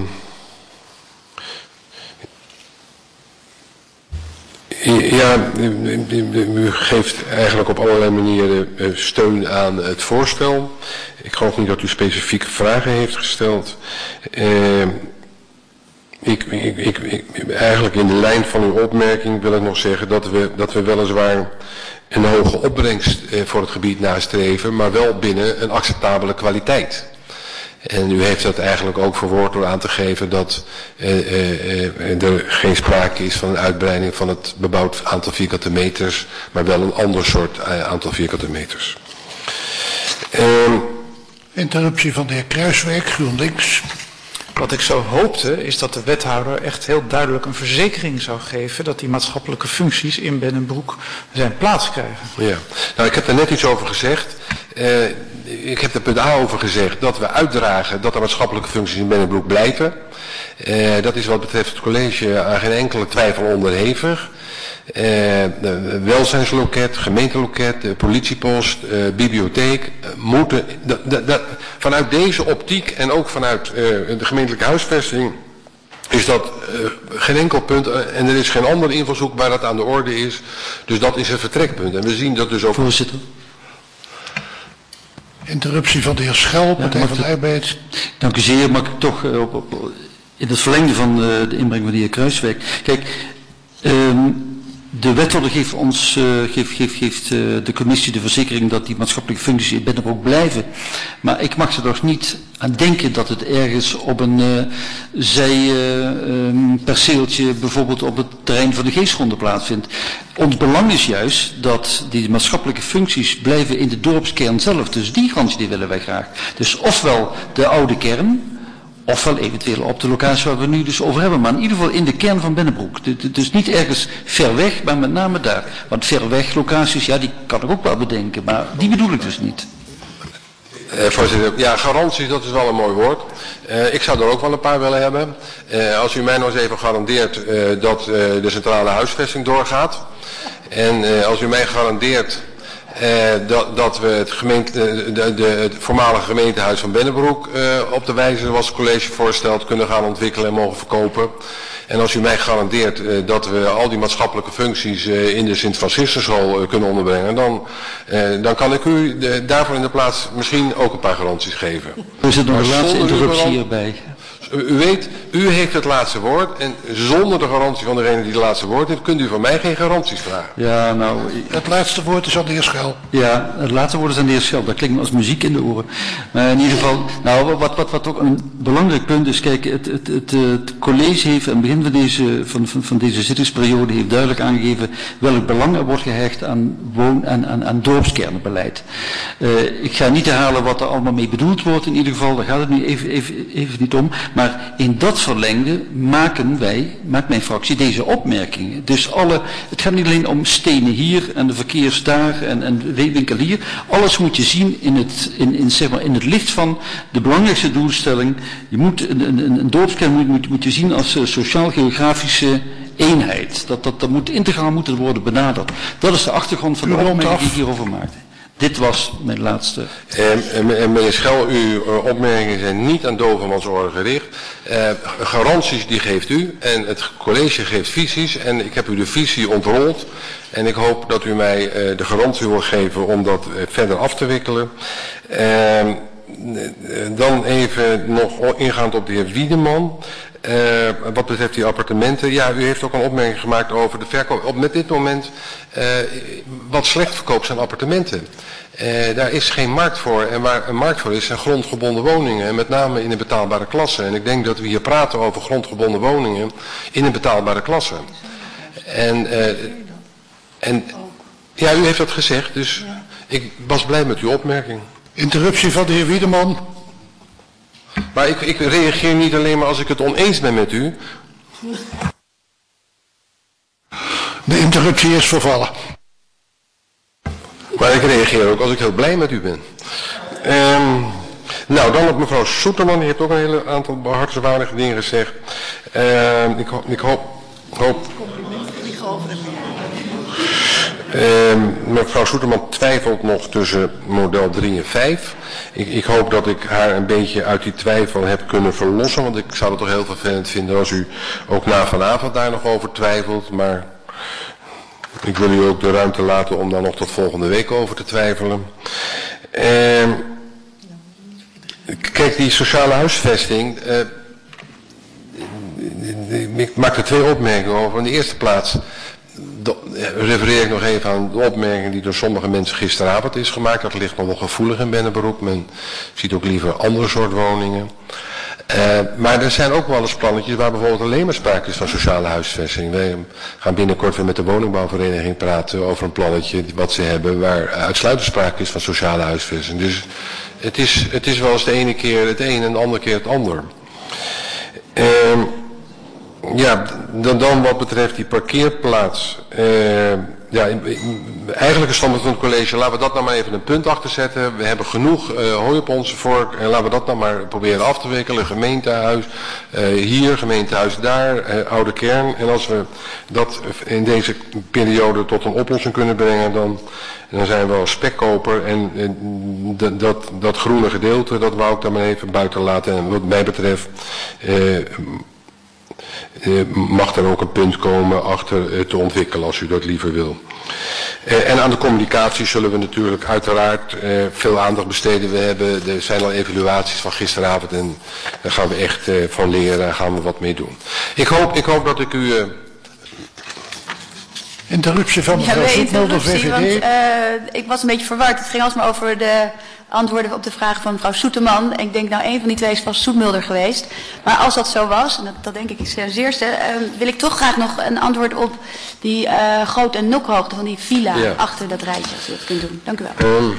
ja, u geeft eigenlijk op allerlei manieren steun aan het voorstel. Ik geloof niet dat u specifieke vragen heeft gesteld. Uh, ik, ik, ik, ik, eigenlijk in de lijn van uw opmerking wil ik nog zeggen dat we, dat we weliswaar een hoge opbrengst voor het gebied nastreven, maar wel binnen een acceptabele kwaliteit. En u heeft dat eigenlijk ook verwoord door aan te geven dat uh, uh, uh, er geen sprake is van een uitbreiding van het bebouwd aantal vierkante meters, maar wel een ander soort uh, aantal vierkante meters. Um, Interruptie van de heer Kruiswijk, GroenLinks. Wat ik zo hoopte is dat de wethouder echt heel duidelijk een verzekering zou geven dat die maatschappelijke functies in Bennebroek zijn plaats krijgen. Ja, nou ik heb er net iets over gezegd. Uh, ik heb er punt A over gezegd dat we uitdragen dat er maatschappelijke functies in Bennebroek blijven. Uh, dat is wat betreft het college aan geen enkele twijfel onderhevig. Uh, de welzijnsloket, gemeenteloket, de politiepost, uh, bibliotheek uh, moeten de, de, de, vanuit deze optiek en ook vanuit uh, de gemeentelijke huisvesting is dat uh, geen enkel punt uh, en er is geen andere invalshoek waar dat aan de orde is. Dus dat is het vertrekpunt en we zien dat dus ook. Voorzitter. Interruptie van de heer Schel, Partij ja, van de Arbeid. Dank u zeer. Mag ik toch uh, op, op, in het verlengde van uh, de inbreng van de heer Kruiswijk. Kijk, um, de wethouder geeft ons, uh, geeft, geeft, geeft uh, de commissie de verzekering dat die maatschappelijke functies in Bennebroek blijven. Maar ik mag er toch niet aan denken dat het ergens op een uh, zijperceeltje, uh, um, bijvoorbeeld op het terrein van de geestgronden plaatsvindt. Ons belang is juist dat die maatschappelijke functies blijven in de dorpskern zelf. Dus die garantie die willen wij graag. Dus ofwel de oude kern, ofwel eventueel op de locatie waar we nu dus over hebben. Maar in ieder geval in de kern van Bennebroek. Dus niet ergens ver weg, maar met name daar. Want ver weg locaties, ja, die kan ik ook wel bedenken. Maar die bedoel ik dus niet. Uh, voorzitter, ja, garanties, dat is wel een mooi woord. Uh, ik zou er ook wel een paar willen hebben. Uh, als u mij nog eens even garandeert uh, dat uh, de centrale huisvesting doorgaat. En uh, als u mij garandeert Uh, dat, dat we het, gemeente, de, de, het voormalige gemeentehuis van Bennebroek uh, op de wijze zoals het college voorstelt kunnen gaan ontwikkelen en mogen verkopen. En als u mij garandeert uh, dat we al die maatschappelijke functies uh, in de Sint-Franciscenschool uh, kunnen onderbrengen, dan, uh, dan kan ik u uh, daarvoor in de plaats misschien ook een paar garanties geven. Er zit nog een laatste interruptie hierbij. U weet, u heeft het laatste woord en zonder de garantie van degene die het laatste woord heeft, kunt u van mij geen garanties vragen. Ja, nou... Het laatste woord is aan de heer Schel. Ja, het laatste woord is aan de heer Schel. Dat klinkt me als muziek in de oren. Maar in ieder geval, nou, wat, wat, wat ook een belangrijk punt is, kijk, het, het, het, het college heeft aan het begin van deze, van, van, van deze zittingsperiode heeft duidelijk aangegeven welk belang er wordt gehecht aan, woon, aan, aan, aan dorpskernenbeleid. Uh, ik ga niet herhalen wat er allemaal mee bedoeld wordt in ieder geval, daar gaat het nu even, even, even niet om. Maar in dat verlengde maken wij, maakt mijn fractie deze opmerkingen. Dus alle, het gaat niet alleen om stenen hier en de verkeers daar en, en winkel hier. Alles moet je zien in het, in, in, zeg maar, in het licht van de belangrijkste doelstelling. Je moet een, een, een dorpskern moet, moet, moet je zien als uh, sociaal-geografische eenheid. Dat, dat, dat moet integraal moeten worden benaderd. Dat is de achtergrond van de opmerking die ik hierover maakte. Dit was mijn laatste. En, en, en meneer Schel, uw uh, opmerkingen zijn niet aan Dovermans oren gericht. Uh, garanties die geeft u en het college geeft visies en ik heb u de visie ontrold. En ik hoop dat u mij uh, de garantie wil geven om dat uh, verder af te wikkelen. Uh, dan even nog ingaand op de heer Wiedeman. Uh, wat betreft die appartementen, ja, u heeft ook een opmerking gemaakt over de verkoop. Op met dit moment, uh, wat slecht verkoopt zijn appartementen. Uh, daar is geen markt voor. En waar een markt voor is, zijn grondgebonden woningen. En met name in een betaalbare klasse. En ik denk dat we hier praten over grondgebonden woningen in een betaalbare klasse. En, uh, en ja, u heeft dat gezegd, dus ik was blij met uw opmerking. Interruptie van de heer Wiedeman. Maar ik, ik reageer niet alleen maar als ik het oneens ben met u. De interruptie is vervallen. Maar ik reageer ook als ik heel blij met u ben. Um, nou, dan op mevrouw Soeterman. Die heeft ook een hele aantal behartenswaardige dingen gezegd. Um, ik, ik hoop... hoop Um, mevrouw Soeterman twijfelt nog tussen model drie en vijf. Ik, ik hoop dat ik haar een beetje uit die twijfel heb kunnen verlossen. Want ik zou het toch heel vervelend vinden als u ook na vanavond daar nog over twijfelt. Maar ik wil u ook de ruimte laten om daar nog tot volgende week over te twijfelen. Um, kijk, die sociale huisvesting. Uh, ik maak er twee opmerkingen over. In de eerste plaats... dan refereer ik nog even aan de opmerking die door sommige mensen gisteravond is gemaakt. Dat ligt nog wel gevoelig in Bennebroek. Men ziet ook liever andere soort woningen. Uh, maar er zijn ook wel eens plannetjes waar bijvoorbeeld alleen maar sprake is van sociale huisvesting. Wij gaan binnenkort weer met de woningbouwvereniging praten over een plannetje wat ze hebben waar uitsluitend sprake is van sociale huisvesting. Dus het is, het is wel eens de ene keer het een en de andere keer het ander. Uh, ja, dan, dan wat betreft die parkeerplaats. Uh, ja, eigenlijk een standpunt van het college, laten we dat nou maar even een punt achter zetten. We hebben genoeg uh, hooi op onze vork en laten we dat nou maar proberen af te wikkelen. Gemeentehuis uh, hier, gemeentehuis daar, uh, oude kern. En als we dat in deze periode tot een oplossing kunnen brengen, dan, dan zijn we wel spekkoper. En uh, dat, dat, dat groene gedeelte, dat wou ik dan maar even buiten laten. En wat mij betreft Uh, Uh, mag er ook een punt komen achter uh, te ontwikkelen als u dat liever wil. Uh, en aan de communicatie zullen we natuurlijk uiteraard uh, veel aandacht besteden. We hebben, er zijn al evaluaties van gisteravond en daar gaan we echt uh, van leren en gaan we wat mee doen. Ik hoop, ik hoop dat ik u... Uh... Interruptie van mevrouw ja, Zoetmulder, V V D. Want, uh, ik was een beetje verward. Het ging alsmaar over de antwoorden op de vragen van mevrouw Soeterman. En ik denk nou, een van die twee is vast Zoetmulder geweest. Maar als dat zo was, en dat, dat denk ik is zeer sterk, uh, wil ik toch graag nog een antwoord op die uh, groot- en nokhoogte van die villa ja. achter dat rijtje, als u dat kunt doen. Dank u wel. Um,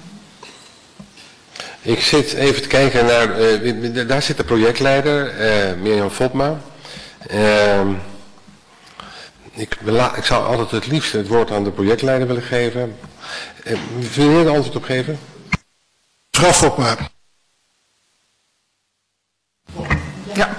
ik zit even te kijken naar, uh, daar zit de projectleider, uh, Mirjam Votma. Uh, ik, ik zou altijd het liefst het woord aan de projectleider willen geven. Uh, wil je er antwoord op geven? Mevrouw Votma. Ja.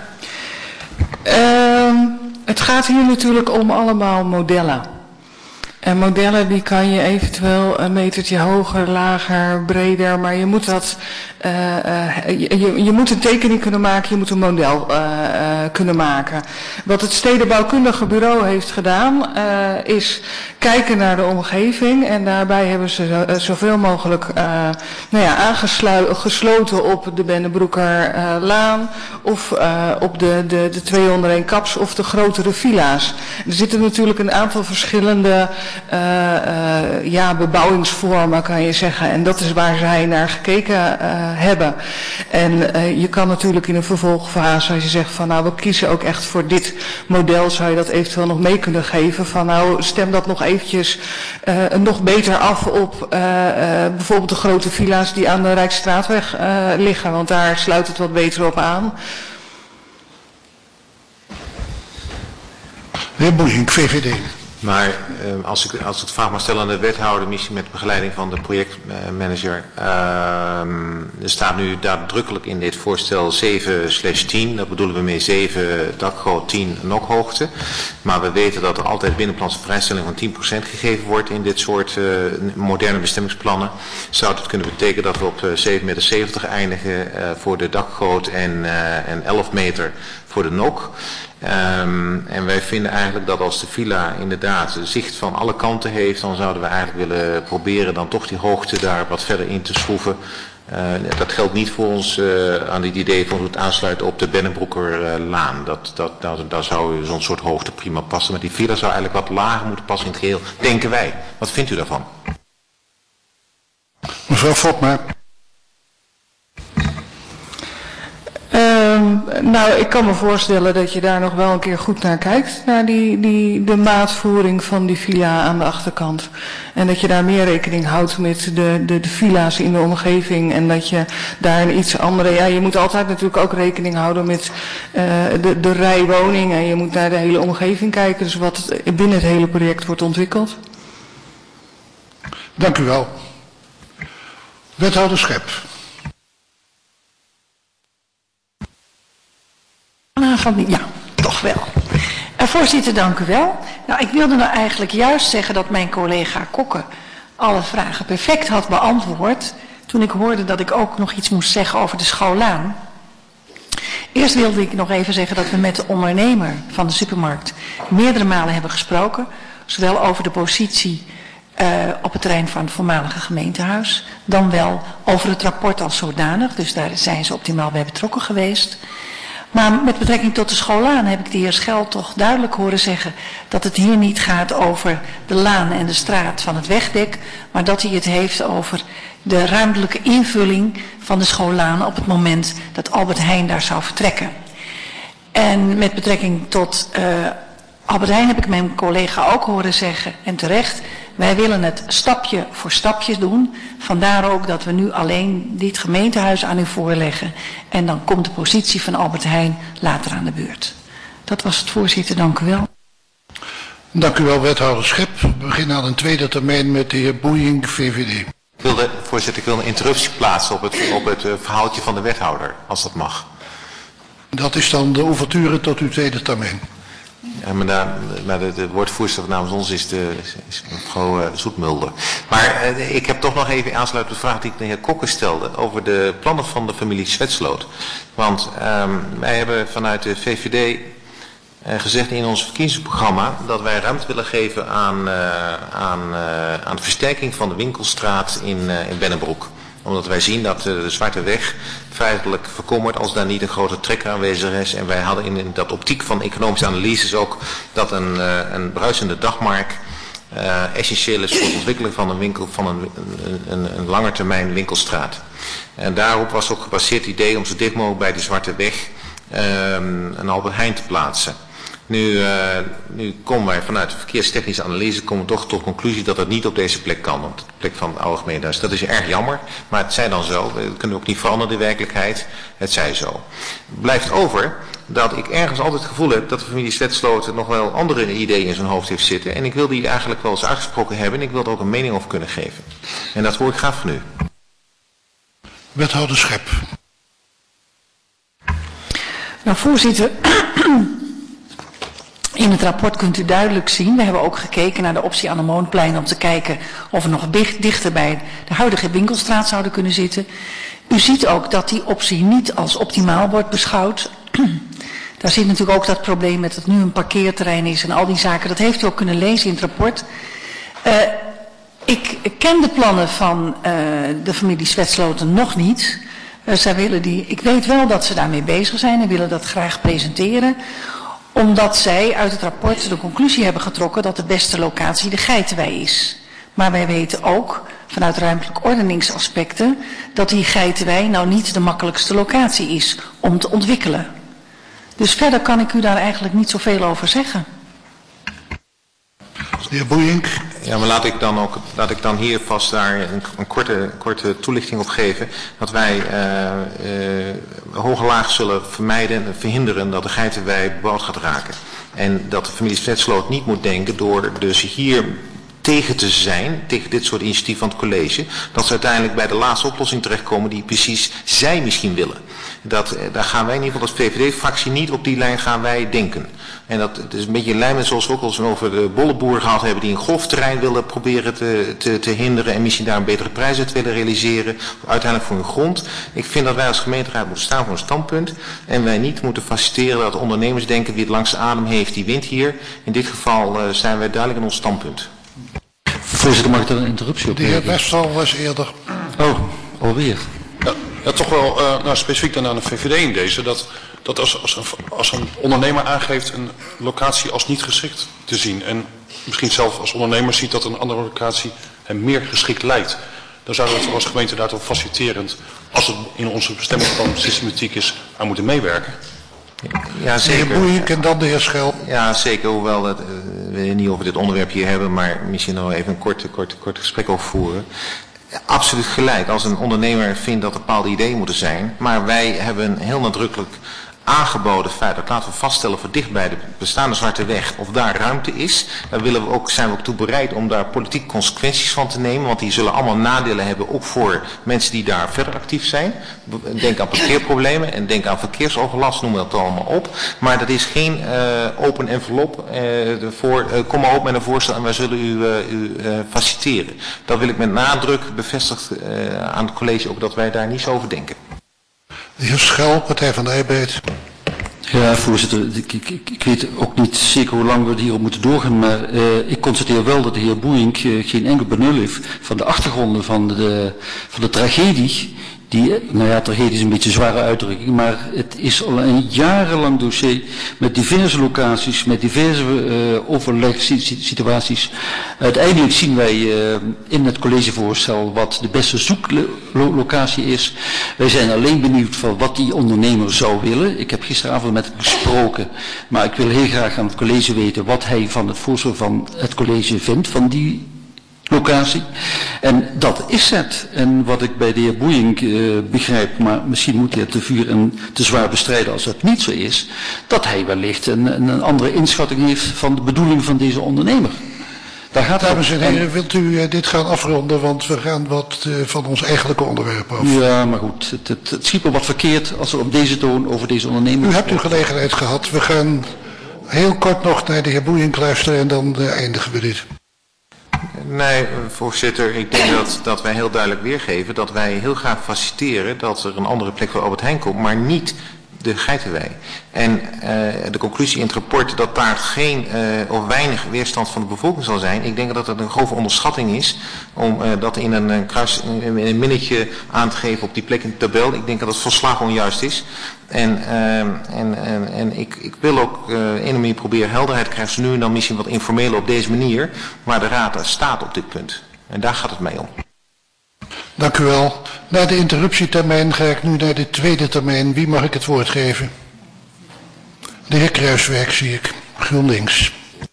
Uh, het gaat hier natuurlijk om allemaal modellen. En modellen die kan je eventueel een metertje hoger, lager, breder, maar je moet dat, uh, uh, je, je moet een tekening kunnen maken, je moet een model uh, uh, kunnen maken. Wat het Stedenbouwkundige Bureau heeft gedaan, uh, is kijken naar de omgeving en daarbij hebben ze uh, zoveel mogelijk uh, nou ja, aangesloten op de Bennebroeker uh, Laan of uh, op de, de, de twee onder één kaps of de grotere villa's. Er zitten natuurlijk een aantal verschillende Uh, uh, ja, bebouwingsvormen kan je zeggen. En dat is waar zij naar gekeken uh, hebben. En uh, je kan natuurlijk in een vervolgfase, als je zegt van nou we kiezen ook echt voor dit model, zou je dat eventueel nog mee kunnen geven. Van nou stem dat nog eventjes uh, nog beter af op uh, uh, bijvoorbeeld de grote villa's die aan de Rijksstraatweg uh, liggen. Want daar sluit het wat beter op aan. De heer Boezink, V V D. Maar uh, als, ik, als ik het vraag mag stellen aan de wethouder, misschien met begeleiding van de projectmanager. Uh, er staat nu daadrukkelijk in dit voorstel zeven slash tien. Dat bedoelen we mee zeven dakgoot, tien nokhoogte. Maar we weten dat er altijd binnenplanse vrijstelling van tien procent gegeven wordt in dit soort uh, moderne bestemmingsplannen. Zou dat kunnen betekenen dat we op uh, zeven meter zeventig eindigen uh, voor de dakgoot en, uh, en elf meter voor de nok? Um, en wij vinden eigenlijk dat als de villa inderdaad zicht van alle kanten heeft, dan zouden we eigenlijk willen proberen dan toch die hoogte daar wat verder in te schroeven. Uh, dat geldt niet voor ons uh, aan dit idee van het aansluiten op de Bennebroeker uh, Laan. Dat, dat, dat, daar zou zo'n soort hoogte prima passen. Maar die villa zou eigenlijk wat lager moeten passen in het geheel, denken wij. Wat vindt u daarvan? Mevrouw Votma. Uh, nou, ik kan me voorstellen dat je daar nog wel een keer goed naar kijkt, naar die, die, de maatvoering van die villa aan de achterkant. En dat je daar meer rekening houdt met de, de, de villa's in de omgeving en dat je daar een iets andere, ja, je moet altijd natuurlijk ook rekening houden met uh, de, de rij woningen en je moet naar de hele omgeving kijken, dus wat binnen het hele project wordt ontwikkeld. Dank u wel. Wethouder Schep. Ja, toch wel. Uh, voorzitter, dank u wel. Nou, ik wilde nou eigenlijk juist zeggen dat mijn collega Kokke alle vragen perfect had beantwoord, toen ik hoorde dat ik ook nog iets moest zeggen over de Schoolaan. Eerst wilde ik nog even zeggen dat we met de ondernemer van de supermarkt meerdere malen hebben gesproken, zowel over de positie uh, op het terrein van het voormalige gemeentehuis, dan wel over het rapport als zodanig, dus daar zijn ze optimaal bij betrokken geweest. Maar met betrekking tot de schoollaan heb ik de heer Schel toch duidelijk horen zeggen dat het hier niet gaat over de laan en de straat van het wegdek, maar dat hij het heeft over de ruimtelijke invulling van de schoollaan op het moment dat Albert Heijn daar zou vertrekken. En met betrekking tot uh, Albert Heijn heb ik mijn collega ook horen zeggen, en terecht, wij willen het stapje voor stapje doen. Vandaar ook dat we nu alleen dit gemeentehuis aan u voorleggen. En dan komt de positie van Albert Heijn later aan de beurt. Dat was het, voorzitter. Dank u wel. Dank u wel, wethouder Schep. We beginnen aan een tweede termijn met de heer Boeiing, V V D. Ik wilde, voorzitter, ik wil een interruptie plaatsen op het, op het uh, verhaaltje van de wethouder, als dat mag. Dat is dan de ouverture tot uw tweede termijn. Ja, maar, daar, maar de, de woordvoerster namens ons is, de, is, is mevrouw uh, Zoetmulder. Maar uh, ik heb toch nog even aansluitend op de vraag die ik de heer Kokke stelde over de plannen van de familie Zwetsloot. Want um, wij hebben vanuit de V V D uh, gezegd in ons verkiezingsprogramma dat wij ruimte willen geven aan, uh, aan, uh, aan de versterking van de winkelstraat in, uh, in Bennebroek. Omdat wij zien dat uh, de Zwarte Weg feitelijk verkommert als daar niet een grote trekker aanwezig is. En wij hadden in, in dat optiek van economische analyses ook dat een, uh, een bruisende dagmarkt uh, essentieel is voor het ontwikkelen van een winkel, van een, een, een, een langetermijn winkelstraat. En daarop was ook gebaseerd het idee om zo dicht mogelijk bij de Zwarte Weg um, een Albert Heijn te plaatsen. Nu, uh, nu komen wij vanuit de verkeerstechnische analyse komen we toch tot de conclusie dat het niet op deze plek kan, op de plek van het oude gemeentehuis. Dat is erg jammer, maar het zij dan zo. We kunnen ook niet veranderen, de werkelijkheid. Het zij zo. Blijft over dat ik ergens altijd het gevoel heb dat de familie Zwetsloot nog wel andere ideeën in zijn hoofd heeft zitten. En ik wil die eigenlijk wel eens uitgesproken hebben en ik wil er ook een mening over kunnen geven. En dat hoor ik graag van u. Wethouder Schep. Nou, voorzitter. In het rapport kunt u duidelijk zien, we hebben ook gekeken naar de optie Anemoonplein om te kijken of we nog dichter bij de huidige winkelstraat zouden kunnen zitten. U ziet ook dat die optie niet als optimaal wordt beschouwd. Daar zit natuurlijk ook dat probleem met dat nu een parkeerterrein is en al die zaken. Dat heeft u ook kunnen lezen in het rapport. Uh, ik ken de plannen van uh, de familie Zwetsloten nog niet. Uh, zij willen die, ik weet wel dat ze daarmee bezig zijn en willen dat graag presenteren. Omdat zij uit het rapport de conclusie hebben getrokken dat de beste locatie de Geitenwei is. Maar wij weten ook vanuit ruimtelijk ordeningsaspecten dat die Geitenwei nou niet de makkelijkste locatie is om te ontwikkelen. Dus verder kan ik u daar eigenlijk niet zoveel over zeggen. De heer Boeiing. Ja, maar laat ik dan ook, laat ik dan hier vast daar een, een korte, korte toelichting op geven. Dat wij uh, uh, hoge laag zullen vermijden en verhinderen dat de Geitenwei bebouwd gaat raken. En dat de familie Zwetsloot niet moet denken door dus hier tegen te zijn, tegen dit soort initiatief van het college, dat ze uiteindelijk bij de laatste oplossing terechtkomen die precies zij misschien willen. Dat, daar gaan wij in ieder geval als V V D-fractie niet op die lijn gaan wij denken. En dat het is een beetje in lijn met zoals we ook al eens over de bolleboer gehad hebben die een golfterrein willen proberen te, te, te hinderen en misschien daar een betere prijs uit willen realiseren, uiteindelijk voor hun grond. Ik vind dat wij als gemeenteraad moeten staan voor een standpunt en wij niet moeten faciliteren dat ondernemers denken wie het langste adem heeft, die wint hier. In dit geval uh, zijn wij duidelijk in ons standpunt. Voorzitter, mag ik daar een interruptie op? De heer Westal was eerder. Oh, alweer. Ja, ja toch wel uh, nou, specifiek dan aan de V V D in deze, dat, dat als, als, een, als een ondernemer aangeeft een locatie als niet geschikt te zien en misschien zelf als ondernemer ziet dat een andere locatie hem meer geschikt lijkt, dan zouden we toch als gemeente daar toch faciliterend, als het in onze bestemmingsplan systematiek is, aan moeten meewerken. Ja, zeker. De heer Boeiing en dan de heer Schel. Ja, zeker. Hoewel het, uh, we niet over dit onderwerp hier hebben, maar misschien nog even een kort, kort, kort gesprek over voeren. Ja, absoluut gelijk. Als een ondernemer vindt dat er bepaalde ideeën moeten zijn, maar wij hebben heel nadrukkelijk aangeboden feit dat laten we vaststellen voor dicht bij de bestaande Zwarte Weg of daar ruimte is. Daar willen we ook, zijn we ook toe bereid om daar politieke consequenties van te nemen, want die zullen allemaal nadelen hebben, ook voor mensen die daar verder actief zijn. Denk aan parkeerproblemen en denk aan verkeersoverlast, noem dat allemaal op. Maar dat is geen uh, open envelop. Uh, voor, uh, kom maar op met een voorstel en wij zullen u, uh, u uh, faciliteren. Dat wil ik met nadruk bevestigd uh, aan het college ook dat wij daar niet zo over denken. De heer Schel, Partij van de Arbeid. Ja, voorzitter, ik, ik, ik weet ook niet zeker hoe lang we hierop moeten doorgaan, maar uh, ik constateer wel dat de heer Boeiink uh, geen enkel benul heeft van de achtergronden van de, van de tragedie die, nou ja, tragedie is een beetje een zware uitdrukking, maar het is al een jarenlang dossier met diverse locaties, met diverse uh, overlegssituaties. Uiteindelijk zien wij uh, in het collegevoorstel wat de beste zoeklocatie is. Wij zijn alleen benieuwd van wat die ondernemer zou willen. Ik heb gisteravond met hem gesproken, maar ik wil heel graag aan het college weten wat hij van het voorstel van het college vindt, van die locatie. En dat is het. En wat ik bij de heer Boeing uh, begrijp, maar misschien moet hij het te vuur en te zwaar bestrijden als dat niet zo is, dat hij wellicht een, een andere inschatting heeft van de bedoeling van deze ondernemer. Daar gaat Dames en heren, wilt u uh, dit gaan afronden, want we gaan wat uh, van ons eigenlijke onderwerp af. Ja, maar goed, het, het, het schiet me wat verkeerd als er op deze toon over deze ondernemer... U hebt uw gelegenheid gehad. We gaan heel kort nog naar de heer Boeing luisteren en dan uh, eindigen we dit. Nee, voorzitter, ik denk dat, dat wij heel duidelijk weergeven dat wij heel graag faciliteren dat er een andere plek voor Albert Heijn komt, maar niet de geitenwei. En uh, de conclusie in het rapport dat daar geen uh, of weinig weerstand van de bevolking zal zijn, ik denk dat het een grove onderschatting is om uh, dat in een, een kruis, in een minnetje aan te geven op die plek in de tabel. Ik denk dat het volslagen onjuist is. En, uh, en, en, en ik, ik wil ook uh, in een manier proberen helderheid te krijgen, zo nu en dan misschien wat informeel op deze manier, maar de raad staat op dit punt. En daar gaat het mee om. Dank u wel. Na de interruptietermijn ga ik nu naar de tweede termijn. Wie mag ik het woord geven? De heer Kruiswijk zie ik. GroenLinks.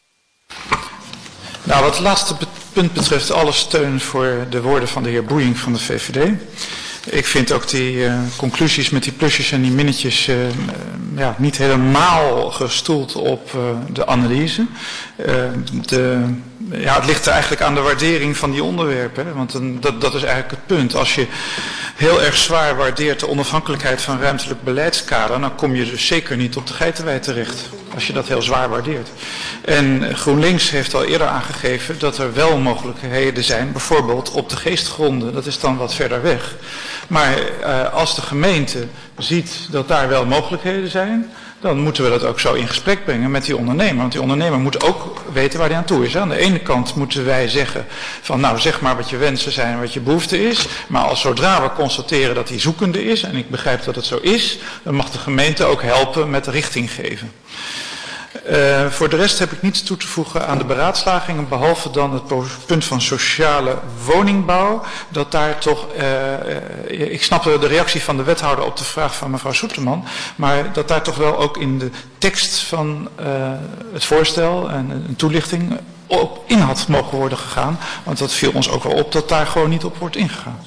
Nou, wat het laatste punt betreft, alle steun voor de woorden van de heer Boeing van de V V D. Ik vind ook die uh, conclusies met die plusjes en die minnetjes uh, uh, ja, niet helemaal gestoeld op uh, de analyse. Uh, de, ja, het ligt er eigenlijk aan de waardering van die onderwerpen. Hè? Want een, dat, dat is eigenlijk het punt. Als je heel erg zwaar waardeert de onafhankelijkheid van ruimtelijk beleidskader, dan kom je dus zeker niet op de geitenwei terecht. Als je dat heel zwaar waardeert. En GroenLinks heeft al eerder aangegeven dat er wel mogelijkheden zijn, bijvoorbeeld op de geestgronden. Dat is dan wat verder weg. Maar uh, als de gemeente ziet dat daar wel mogelijkheden zijn, dan moeten we dat ook zo in gesprek brengen met die ondernemer. Want die ondernemer moet ook weten waar hij aan toe is. Aan de ene kant moeten wij zeggen van nou zeg maar wat je wensen zijn en wat je behoefte is. Maar als zodra we constateren dat hij zoekende is, en ik begrijp dat het zo is, dan mag de gemeente ook helpen met richting geven. Uh, voor de rest heb ik niets toe te voegen aan de beraadslagingen, behalve dan het punt van sociale woningbouw, dat daar toch, uh, uh, ik snap de reactie van de wethouder op de vraag van mevrouw Soeterman, maar dat daar toch wel ook in de tekst van uh, het voorstel en een toelichting op in had mogen worden gegaan, want dat viel ons ook wel op dat daar gewoon niet op wordt ingegaan.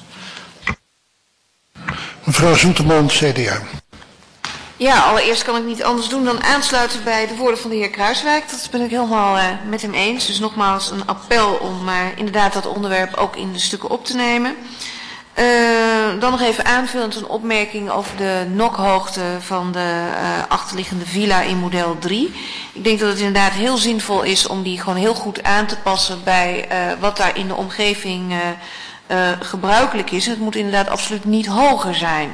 Mevrouw Soeterman, C D A. Ja, allereerst kan ik niet anders doen dan aansluiten bij de woorden van de heer Kruiswijk. Dat ben ik helemaal uh, met hem eens. Dus nogmaals een appel om uh, inderdaad dat onderwerp ook in de stukken op te nemen. Uh, dan nog even aanvullend een opmerking over de nokhoogte van de uh, achterliggende villa in model drie. Ik denk dat het inderdaad heel zinvol is om die gewoon heel goed aan te passen bij uh, wat daar in de omgeving uh, uh, gebruikelijk is. Het moet inderdaad absoluut niet hoger zijn.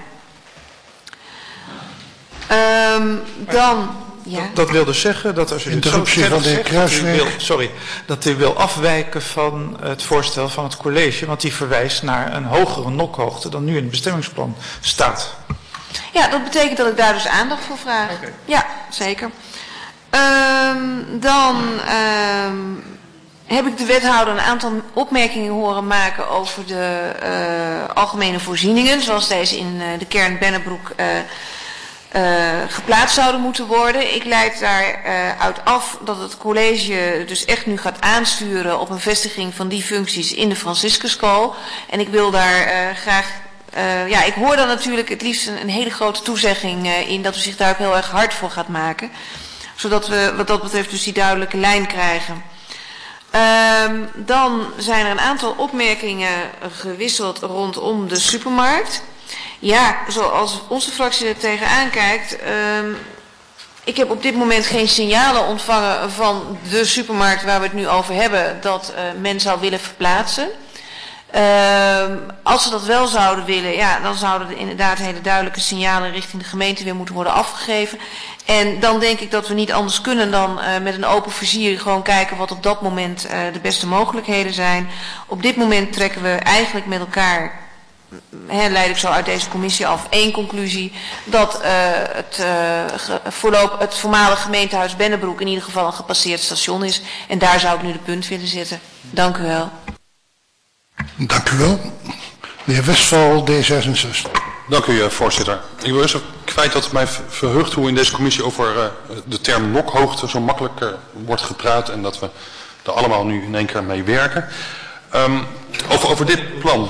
Um, dan, ja. Dat, dat wil dus zeggen dat als u dit zo verder zegt, dat u wil, sorry, dat u wil afwijken van het voorstel van het college, want die verwijst naar een hogere nokhoogte dan nu in het bestemmingsplan staat. Ja, dat betekent dat ik daar dus aandacht voor vraag. Okay. Ja, zeker. Um, dan um, heb ik de wethouder een aantal opmerkingen horen maken over de uh, algemene voorzieningen, zoals deze in uh, de kern Bennebroek uh, Uh, geplaatst zouden moeten worden. Ik leid daaruit uh, af dat het college dus echt nu gaat aansturen op een vestiging van die functies in de Franciscusschool. En ik wil daar uh, graag, uh, ja, ik hoor dan natuurlijk het liefst een, een hele grote toezegging uh, in dat u zich daar ook heel erg hard voor gaat maken. Zodat we wat dat betreft dus die duidelijke lijn krijgen. Uh, dan zijn er een aantal opmerkingen gewisseld rondom de supermarkt. Ja, zoals onze fractie er tegenaan kijkt, um, ik heb op dit moment geen signalen ontvangen van de supermarkt waar we het nu over hebben, dat uh, men zou willen verplaatsen. Um, als ze dat wel zouden willen, ja, dan zouden er inderdaad hele duidelijke signalen richting de gemeente weer moeten worden afgegeven. En dan denk ik dat we niet anders kunnen dan uh, met een open vizier gewoon kijken wat op dat moment uh, de beste mogelijkheden zijn. Op dit moment trekken we eigenlijk met elkaar he, leid ik zo uit deze commissie af één conclusie, dat uh, het, uh, ge, voorloop, het voormalig gemeentehuis Bennebroek in ieder geval een gepasseerd station is. En daar zou ik nu de punt willen zetten. Dank u wel. Dank u wel. De heer Westphal, D zesenzestig. Dank u, voorzitter. Ik wil eerst kwijt dat het mij verheugt hoe in deze commissie over uh, de term lokhoogte zo makkelijk uh, wordt gepraat en dat we er allemaal nu in één keer mee werken. Um, over, over dit plan.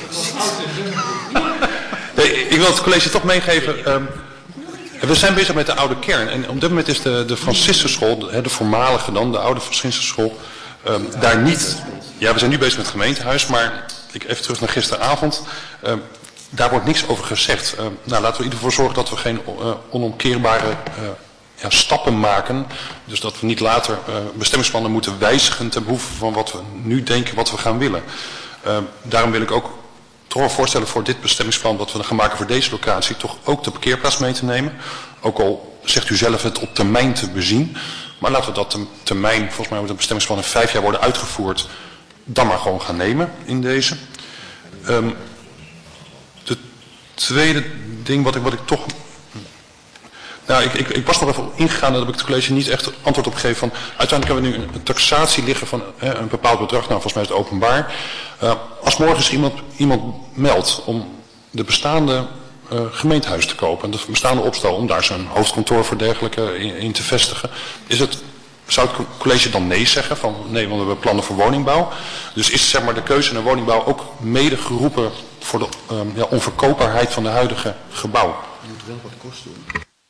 Nee, ik wil het college toch meegeven. Um, we zijn bezig met de oude kern en op dit moment is de, de Franciscenschool, de, de voormalige dan, de oude Franciscenschool, um, daar niet. Ja, we zijn nu bezig met het gemeentehuis, maar ik even terug naar gisteravond. Um, Daar wordt niks over gezegd. Uh, nou, laten we in ieder geval zorgen dat we geen uh, onomkeerbare uh, ja, stappen maken. Dus dat we niet later uh, bestemmingsplannen moeten wijzigen ten behoeve van wat we nu denken wat we gaan willen. Uh, daarom wil ik ook toch wel voorstellen voor dit bestemmingsplan dat we gaan maken voor deze locatie toch ook de parkeerplaats mee te nemen. Ook al zegt u zelf het op termijn te bezien. Maar laten we dat termijn, volgens mij moet het bestemmingsplan in vijf jaar worden uitgevoerd, dan maar gewoon gaan nemen in deze. Um, Tweede ding wat ik, wat ik toch... Nou, ik, ik, ik was nog even ingegaan, daar heb ik het college niet echt antwoord op gegeven van... Uiteindelijk hebben we nu een taxatie liggen van hè, een bepaald bedrag, nou volgens mij is het openbaar. Uh, als morgen eens iemand, iemand meldt om de bestaande uh, gemeentehuis te kopen... en de bestaande opstel om daar zo'n hoofdkantoor voor dergelijke in, in te vestigen... is het... Zou het college dan nee zeggen? Van nee, want we hebben plannen voor woningbouw. Dus is zeg maar de keuze naar woningbouw ook mede geroepen voor de um, ja, onverkoopbaarheid van de huidige gebouw? Je moet wel wat kosten doen.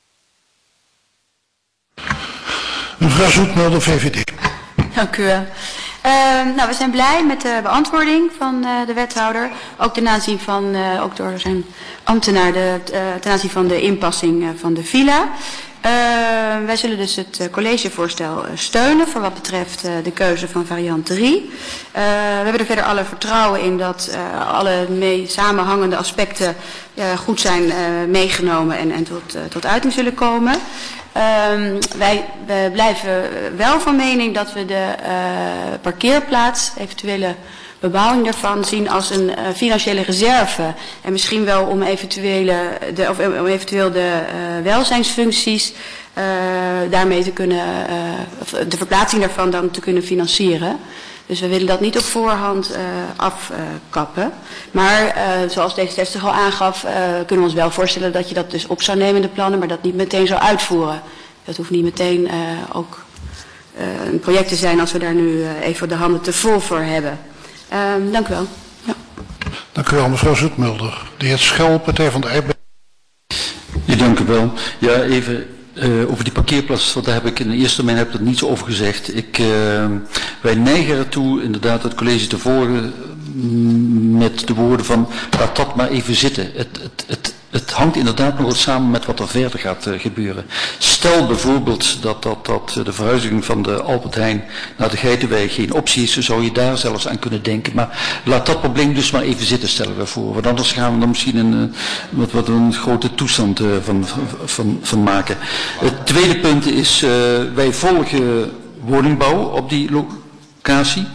Mevrouw Zoetmelder, V V D. Dank u wel. Uh, nou, we zijn blij met de beantwoording van uh, de wethouder. Ook ten aanzien van, uh, ook door zijn ambtenaar, de, uh, ten aanzien van de inpassing uh, van de villa. Uh, wij zullen dus het uh, collegevoorstel uh, steunen voor wat betreft uh, de keuze van variant drie. Uh, we hebben er verder alle vertrouwen in dat uh, alle mee samenhangende aspecten uh, goed zijn uh, meegenomen en, en tot, uh, tot uiting zullen komen. Um, wij we blijven wel van mening dat we de uh, parkeerplaats, eventuele bebouwing daarvan zien als een uh, financiële reserve. En misschien wel om, eventuele, de, of, om eventueel de uh, welzijnsfuncties uh, daarmee te kunnen, uh, de verplaatsing daarvan dan te kunnen financieren. Dus we willen dat niet op voorhand uh, afkappen. Uh, maar uh, zoals D zesenzestig al aangaf, uh, kunnen we ons wel voorstellen dat je dat dus op zou nemen in de plannen, maar dat niet meteen zou uitvoeren. Dat hoeft niet meteen uh, ook uh, een project te zijn als we daar nu uh, even de handen te vol voor hebben. Uh, dank u wel. Ja. Dank u wel, mevrouw Zoetmulder. De heer Schel, Partij van de Arbeid. Ja, dank u wel. Ja, even uh, over die parkeerplaats, want daar heb ik in de eerste termijn heb ik er niets over gezegd. Ik, uh, wij neigen ertoe inderdaad het college te volgen met de woorden van laat dat maar even zitten. Het, het, het, het hangt inderdaad nog wel samen met wat er verder gaat uh, gebeuren. Stel bijvoorbeeld dat, dat, dat de verhuizing van de Albert Heijn naar de Geitenweg geen optie is, dan zou je daar zelfs aan kunnen denken. Maar laat dat probleem dus maar even zitten, stellen we voor. Want anders gaan we dan misschien een, wat, wat een grote toestand uh, van, van, van maken. Het tweede punt is, uh, wij volgen woningbouw op die locatie.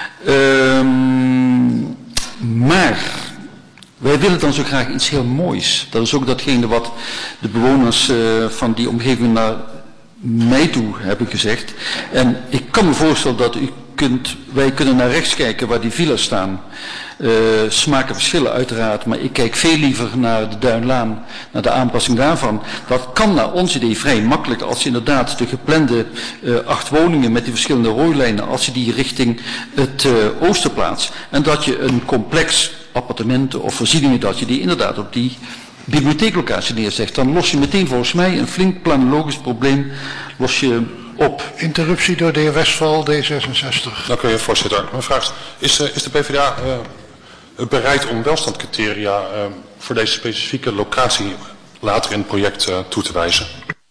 Um, maar wij willen dan zo graag iets heel moois. Dat is ook datgene wat de bewoners uh, van die omgeving naar mij toe hebben gezegd. En ik kan me voorstellen dat u kunt, wij kunnen naar rechts kijken waar die villa's staan. Uh, smaken verschillen uiteraard, maar ik kijk veel liever naar de Duinlaan, naar de aanpassing daarvan. Dat kan naar ons idee vrij makkelijk als je inderdaad de geplande uh, acht woningen met die verschillende rooilijnen, als je die richting het uh, oosten plaatst. En dat je een complex appartementen of voorzieningen, dat je die inderdaad op die bibliotheeklocatie neerzegt. Dan los je meteen volgens mij een flink planologisch probleem los je op. Interruptie door de heer Westphal, D zesenzestig. Dank u, heer voorzitter. Mijn vraag is, is, is de P v d A uh, bereid om welstandcriteria uh, voor deze specifieke locatie later in het project uh, toe te wijzen?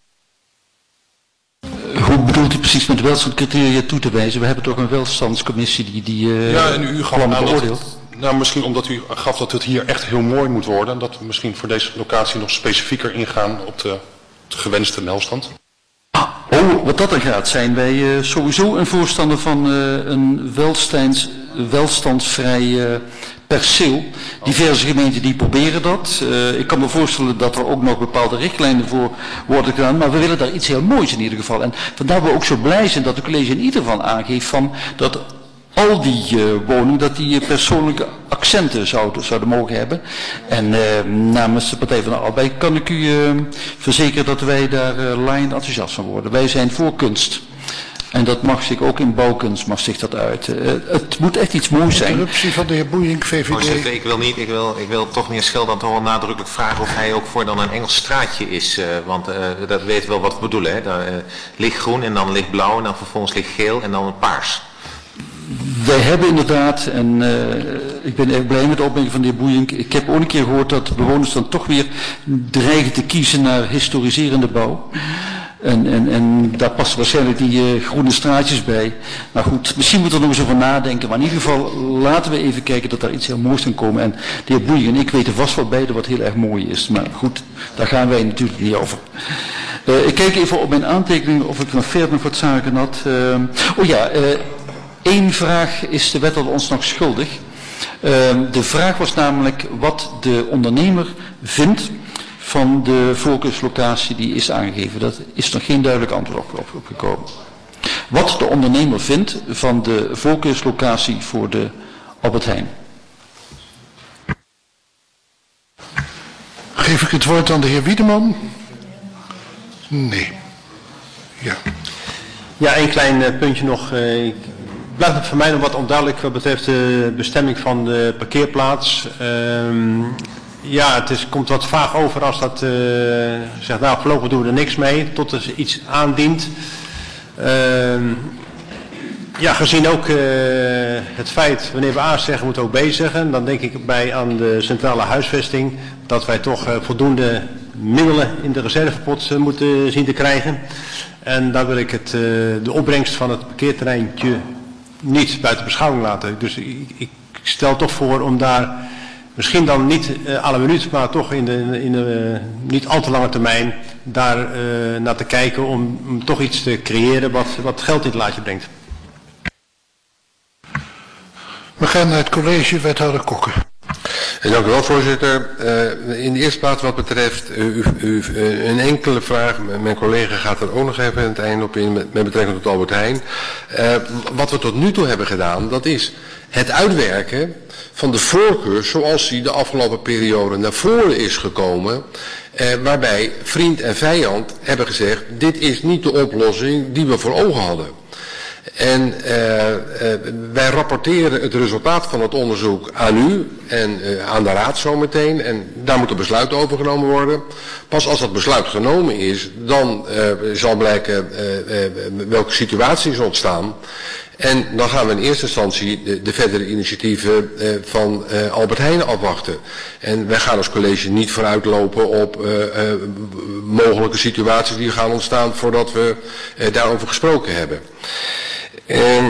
Uh, hoe bedoelt u precies met welstandcriteria toe te wijzen? We hebben toch een welstandscommissie die die uh, ja, en u gaf plannen aan beoordeelt. Dat, nou, misschien omdat u gaf dat het hier echt heel mooi moet worden, dat we misschien voor deze locatie nog specifieker ingaan op de, de gewenste welstand. Oh, wat dat er gaat, zijn wij uh, sowieso een voorstander van uh, een welstands, welstandsvrij uh, perceel. Diverse gemeenten die proberen dat. Uh, ik kan me voorstellen dat er ook nog bepaalde richtlijnen voor worden gedaan, maar we willen daar iets heel moois in ieder geval. En vandaar we ook zo blij zijn dat de college in ieder geval aangeeft van dat al die uh, woningen, dat die uh, persoonlijke accenten zouden, zouden mogen hebben. En uh, namens de Partij van de Arbeid kan ik u uh, verzekeren dat wij daar uh, laaiend enthousiast van worden. Wij zijn voor kunst. En dat mag zich ook in bouwkunst, mag zich dat uit. Uh, het moet echt iets moois zijn. Interruptie van de heer Boeink, V V D. Voorzitter, ik wil, niet, ik, wil, ik wil toch meneer Schel dan toch wel nadrukkelijk vragen of hij ook voor dan een Engels straatje is. Uh, want uh, dat weet wel wat we bedoelen. Hè. Dan, uh, lichtgroen en dan lichtblauw en dan vervolgens lichtgeel en dan paars. Wij hebben inderdaad, en uh, ik ben erg blij met de opmerking van de heer Boeink, ik heb ook een keer gehoord dat bewoners dan toch weer dreigen te kiezen naar historiserende bouw. En, en, en daar passen waarschijnlijk die uh, groene straatjes bij. Nou goed, misschien moeten we er nog eens over nadenken, maar in ieder geval laten we even kijken dat daar iets heel moois kan komen. En de heer Boeink en ik weten vast wel beide wat heel erg mooi is, maar goed, daar gaan wij natuurlijk niet over. Uh, ik kijk even op mijn aantekeningen of ik nog verder nog wat zaken had. Uh, oh ja, uh, Eén vraag is de wethouder ons nog schuldig. Uh, de vraag was namelijk wat de ondernemer vindt van de voorkeurslocatie die is aangegeven. Dat is nog geen duidelijk antwoord op, op, op gekomen. Wat de ondernemer vindt van de voorkeurslocatie voor de Albert Heijn. Geef ik het woord aan de heer Wiedeman? Nee. Ja. Ja, één klein uh, puntje nog. Uh, ik blijft het voor mij nog wat onduidelijk wat betreft de bestemming van de parkeerplaats. Um, ja, het is, komt wat vaag over als dat uh, zegt, nou voorlopig doen we er niks mee, tot er iets aandient. Um, ja, gezien ook uh, het feit, wanneer we A zeggen, moeten we ook B zeggen, dan denk ik bij aan de centrale huisvesting, dat wij toch uh, voldoende middelen in de reservepot uh, moeten zien te krijgen. En daar wil ik het, uh, de opbrengst van het parkeerterreintje niet buiten beschouwing laten. Dus ik, ik stel toch voor om daar misschien dan niet uh, à la minuut, maar toch in de, in de uh, niet al te lange termijn daar uh, naar te kijken om, om toch iets te creëren wat, wat geld in het laadje brengt. We gaan naar het college, wethouder Kokke. Dank u wel, voorzitter. Uh, in de eerste plaats wat betreft uh, uh, uh, een enkele vraag. Mijn collega gaat er ook nog even aan het einde op in met, met betrekking tot Albert Heijn. Uh, wat we tot nu toe hebben gedaan, dat is het uitwerken van de voorkeur zoals die de afgelopen periode naar voren is gekomen. Uh, waarbij vriend en vijand hebben gezegd, dit is niet de oplossing die we voor ogen hadden. En uh, uh, wij rapporteren het resultaat van het onderzoek aan u en uh, aan de raad zometeen. En daar moet een besluit over genomen worden. Pas als dat besluit genomen is, dan uh, zal blijken uh, uh, welke situaties ontstaan. En dan gaan we in eerste instantie de, de verdere initiatieven uh, van uh, Albert Heijn afwachten. En wij gaan als college niet vooruitlopen op uh, uh, mogelijke situaties die gaan ontstaan voordat we uh, daarover gesproken hebben. Uh,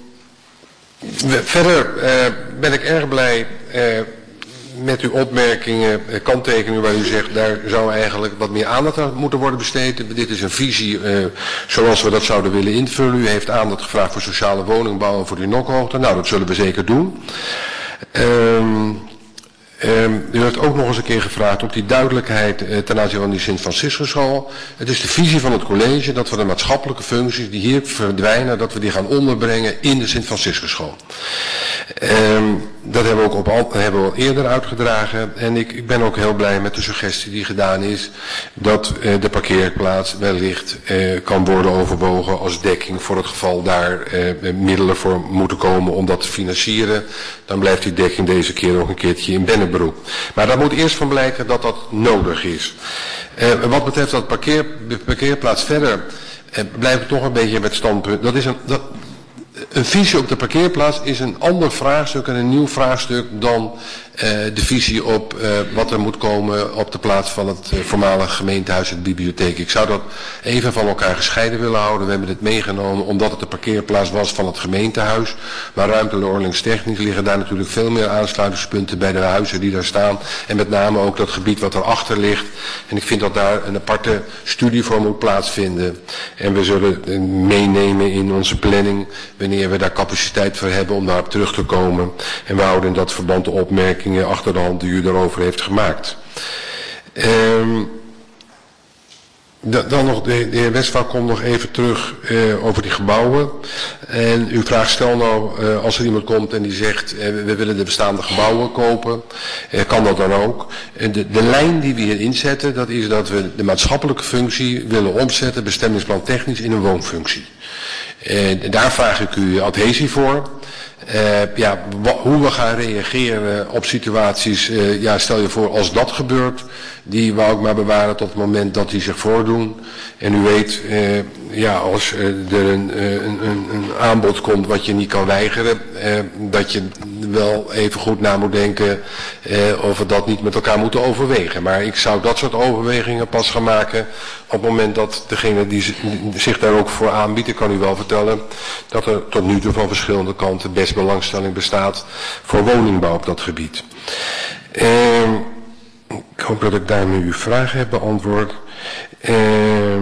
verder uh, ben ik erg blij uh, met uw opmerkingen, uh, kanttekeningen waar u zegt, daar zou eigenlijk wat meer aandacht aan moeten worden besteed. Dit is een visie uh, zoals we dat zouden willen invullen. U heeft aandacht gevraagd voor sociale woningbouw en voor die nokhoogte. Nou, dat zullen we zeker doen. Um, Um, u heeft ook nog eens een keer gevraagd op die duidelijkheid uh, ten aanzien van die Sint-Franciscusschool. Het is de visie van het college dat we de maatschappelijke functies die hier verdwijnen, dat we die gaan onderbrengen in de Sint-Franciscusschool. Um, dat hebben we ook op al, hebben we al eerder uitgedragen. En ik, ik ben ook heel blij met de suggestie die gedaan is dat uh, de parkeerplaats wellicht uh, kan worden overwogen als dekking voor het geval daar uh, middelen voor moeten komen om dat te financieren. Dan blijft die dekking deze keer nog een keertje in Bennebroek. Maar daar moet eerst van blijken dat dat nodig is. Uh, wat betreft dat parkeer, de parkeerplaats verder uh, blijf ik toch een beetje met standpunt. Dat is een... Dat, Een visie op de parkeerplaats is een ander vraagstuk en een nieuw vraagstuk dan uh, de visie op uh, wat er moet komen op de plaats van het uh, voormalige gemeentehuis en de bibliotheek. Ik zou dat even van elkaar gescheiden willen houden. We hebben dit meegenomen omdat het de parkeerplaats was van het gemeentehuis. Maar ruimtelijke ordeningstechnisch liggen daar natuurlijk veel meer aansluitingspunten bij de huizen die daar staan. En met name ook dat gebied wat erachter ligt. En ik vind dat daar een aparte studie voor moet plaatsvinden. En we zullen uh, meenemen in onze planning wanneer we daar capaciteit voor hebben om daarop terug te komen. En we houden in dat verband de opmerkingen achter de hand die u daarover heeft gemaakt. Um, Dan nog, de, de heer Westphal komt nog even terug uh, over die gebouwen. En uw vraag stel nou, uh, als er iemand komt en die zegt, uh, we willen de bestaande gebouwen kopen, uh, kan dat dan ook. En de, de lijn die we hier inzetten, dat is dat we de maatschappelijke functie willen omzetten, bestemmingsplan technisch, in een woonfunctie. Uh, daar vraag ik u adhesie voor. Uh, ja, hoe we gaan reageren op situaties, uh, ja, stel je voor als dat gebeurt, die wou ik maar bewaren tot het moment dat die zich voordoen. En u weet, uh, ja, als uh, er een, een, een, een aanbod komt wat je niet kan weigeren, uh, dat je wel even goed na moet denken uh, of we dat niet met elkaar moeten overwegen. Maar ik zou dat soort overwegingen pas gaan maken op het moment dat degene die zich daar ook voor aanbiedt, ik kan u wel vertellen dat er tot nu toe van verschillende kanten best belangstelling bestaat voor woningbouw op dat gebied. Uh, ik hoop dat ik daarmee uw vraag heb beantwoord. Uh,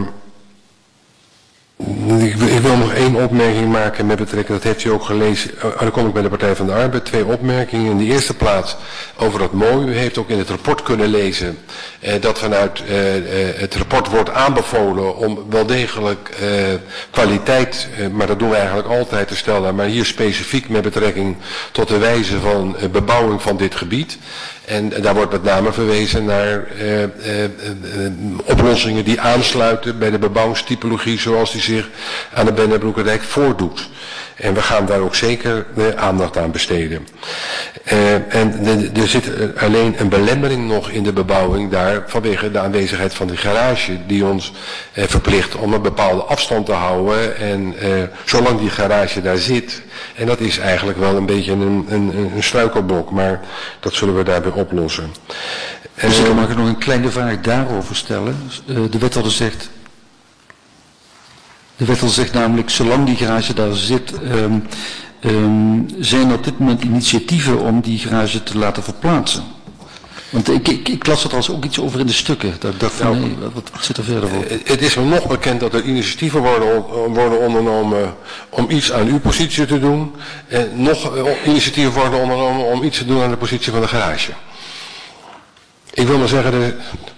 ik, ik wil nog één opmerking maken met betrekking, dat heeft u ook gelezen, uh, dan kom ik bij de Partij van de Arbeid, twee opmerkingen. In de eerste plaats over dat mooi. U heeft ook in het rapport kunnen lezen uh, dat vanuit uh, uh, het rapport wordt aanbevolen om wel degelijk uh, kwaliteit, uh, maar dat doen we eigenlijk altijd te stellen, maar hier specifiek met betrekking tot de wijze van uh, bebouwing van dit gebied. En daar wordt met name verwezen naar uh, uh, uh, oplossingen die aansluiten bij de bebouwingstypologie zoals die zich aan de Bennebroekerdijk voordoet. En we gaan daar ook zeker uh, aandacht aan besteden. Uh, en de, er zit alleen een belemmering nog in de bebouwing daar vanwege de aanwezigheid van die garage die ons uh, verplicht om een bepaalde afstand te houden. En uh, zolang die garage daar zit, en dat is eigenlijk wel een beetje een, een, een struikelblok, maar dat zullen we daarbij oplossen. Dus uh, mag ik nog een kleine vraag daarover stellen. Uh, de wethouder zegt... De wethouder zegt namelijk, zolang die garage daar zit, um, um, zijn op dit moment initiatieven om die garage te laten verplaatsen. Want ik, ik, ik las er trouwens ook iets over in de stukken. Dat ik dacht van, nou, nee, wat, wat zit er verder op? Het is me nog bekend dat er initiatieven worden, worden ondernomen om iets aan uw positie te doen. En nog initiatieven worden ondernomen om iets te doen aan de positie van de garage. Ik wil maar zeggen, de,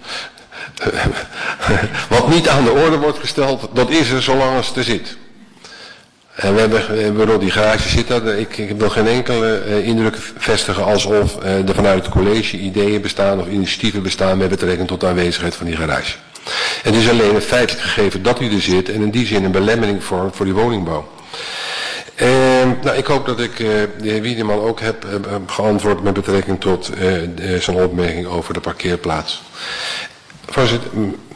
wat niet aan de orde wordt gesteld, dat is er zolang als het er zit. En we hebben, waardoor die garage zit, dat, ik, ik wil geen enkele uh, indruk vestigen alsof uh, er vanuit het college ideeën bestaan of initiatieven bestaan met betrekking tot de aanwezigheid van die garage. Het is alleen een feitelijk gegeven dat die er zit en in die zin een belemmering vormt voor die woningbouw. Uh, nou, ik hoop dat ik uh, de heer Wiedeman ook heb uh, geantwoord met betrekking tot uh, de, zijn opmerking over de parkeerplaats. Voorzitter.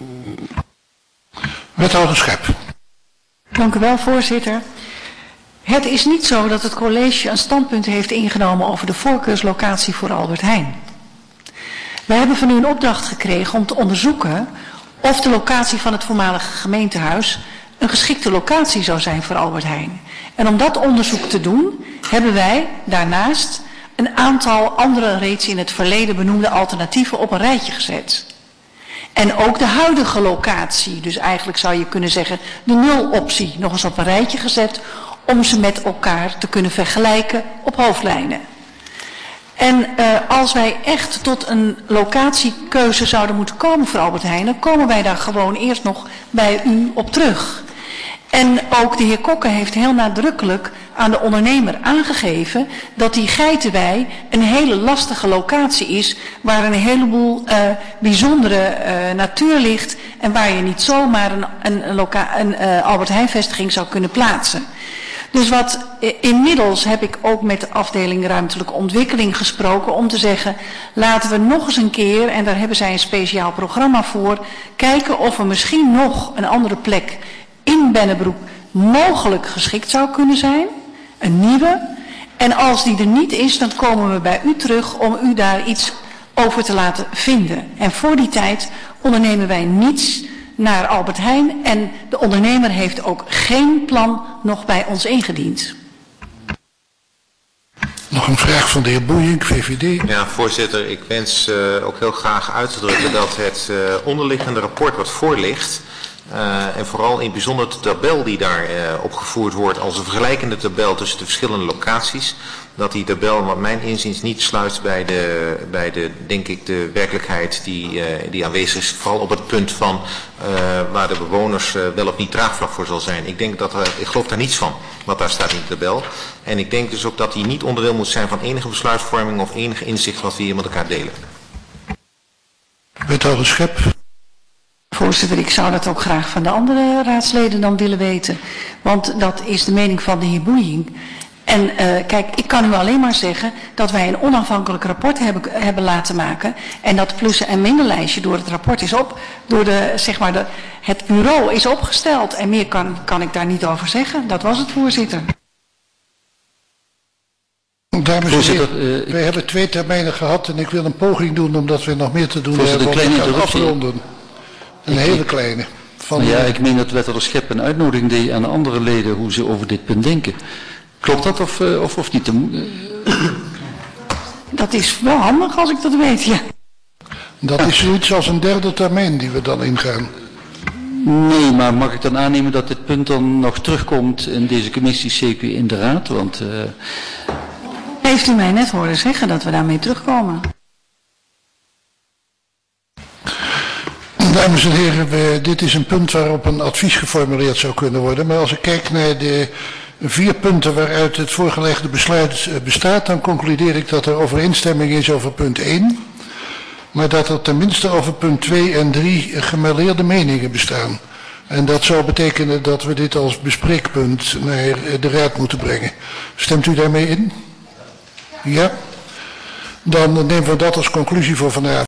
Wethouder Schep. Dank u wel, voorzitter. Het is niet zo dat het college een standpunt heeft ingenomen over de voorkeurslocatie voor Albert Heijn. Wij hebben van u een opdracht gekregen om te onderzoeken of de locatie van het voormalige gemeentehuis een geschikte locatie zou zijn voor Albert Heijn. En om dat onderzoek te doen, hebben wij daarnaast een aantal andere reeds in het verleden benoemde alternatieven op een rijtje gezet. En ook de huidige locatie, dus eigenlijk zou je kunnen zeggen de nuloptie, nog eens op een rijtje gezet om ze met elkaar te kunnen vergelijken op hoofdlijnen. En uh, als wij echt tot een locatiekeuze zouden moeten komen voor Albert Heijn, dan komen wij daar gewoon eerst nog bij u op terug. En ook de heer Kokke heeft heel nadrukkelijk aan de ondernemer aangegeven dat die Geitenwei een hele lastige locatie is, waar een heleboel uh, bijzondere uh, natuur ligt en waar je niet zomaar een, een, een, loca- een uh, Albert Heijn vestiging zou kunnen plaatsen. Dus wat uh, inmiddels heb ik ook met de afdeling ruimtelijke ontwikkeling gesproken om te zeggen, laten we nog eens een keer, en daar hebben zij een speciaal programma voor, kijken of er misschien nog een andere plek in Bennebroek mogelijk geschikt zou kunnen zijn, een nieuwe. En als die er niet is, dan komen we bij u terug om u daar iets over te laten vinden. En voor die tijd ondernemen wij niets naar Albert Heijn en de ondernemer heeft ook geen plan nog bij ons ingediend. Nog een vraag van de heer Boeink, V V D. Ja, voorzitter, ik wens uh, ook heel graag uit te drukken dat het uh, onderliggende rapport wat voor ligt, Uh, en vooral in het bijzonder de tabel die daar uh, opgevoerd wordt als een vergelijkende tabel tussen de verschillende locaties. Dat die tabel wat mijn inziens niet sluit bij de, bij de denk ik, de werkelijkheid die, uh, die aanwezig is. Vooral op het punt van uh, waar de bewoners uh, wel of niet draagvlak voor zal zijn. Ik denk dat er, ik geloof daar niets van wat daar staat in de tabel. En ik denk dus ook dat die niet onderdeel moet zijn van enige besluitvorming of enige inzicht wat we hier met elkaar delen. Wethouder Schep. Voorzitter, ik zou dat ook graag van de andere raadsleden dan willen weten. Want dat is de mening van de heer Boeiing. En uh, kijk, ik kan u alleen maar zeggen dat wij een onafhankelijk rapport hebben, hebben laten maken. En dat plussen- en minderlijstje door het rapport is op, door de, zeg maar de, het bureau is opgesteld. En meer kan, kan ik daar niet over zeggen. Dat was het, voorzitter. Dames en heren, uh, wij hebben twee termijnen gehad en ik wil een poging doen omdat we nog meer te doen hebben om te gaan afronden. Een ik, hele kleine. Van ja, ik meen dat wethouder Schep een uitnodiging deed aan de andere leden hoe ze over dit punt denken. Klopt dat of, uh, of, of niet? Dat is wel handig als ik dat weet, ja. Dat is zoiets als een derde termijn die we dan ingaan. Nee, maar mag ik dan aannemen dat dit punt dan nog terugkomt in deze commissie, zeker in de raad? Want, uh... heeft u mij net horen zeggen dat we daarmee terugkomen? Dames en heren, we, dit is een punt waarop een advies geformuleerd zou kunnen worden. Maar als ik kijk naar de vier punten waaruit het voorgelegde besluit bestaat, dan concludeer ik dat er overeenstemming is over punt één. Maar dat er tenminste over punt twee en drie gemêleerde meningen bestaan. En dat zou betekenen dat we dit als bespreekpunt naar de raad moeten brengen. Stemt u daarmee in? Ja? Dan nemen we dat als conclusie voor vanavond.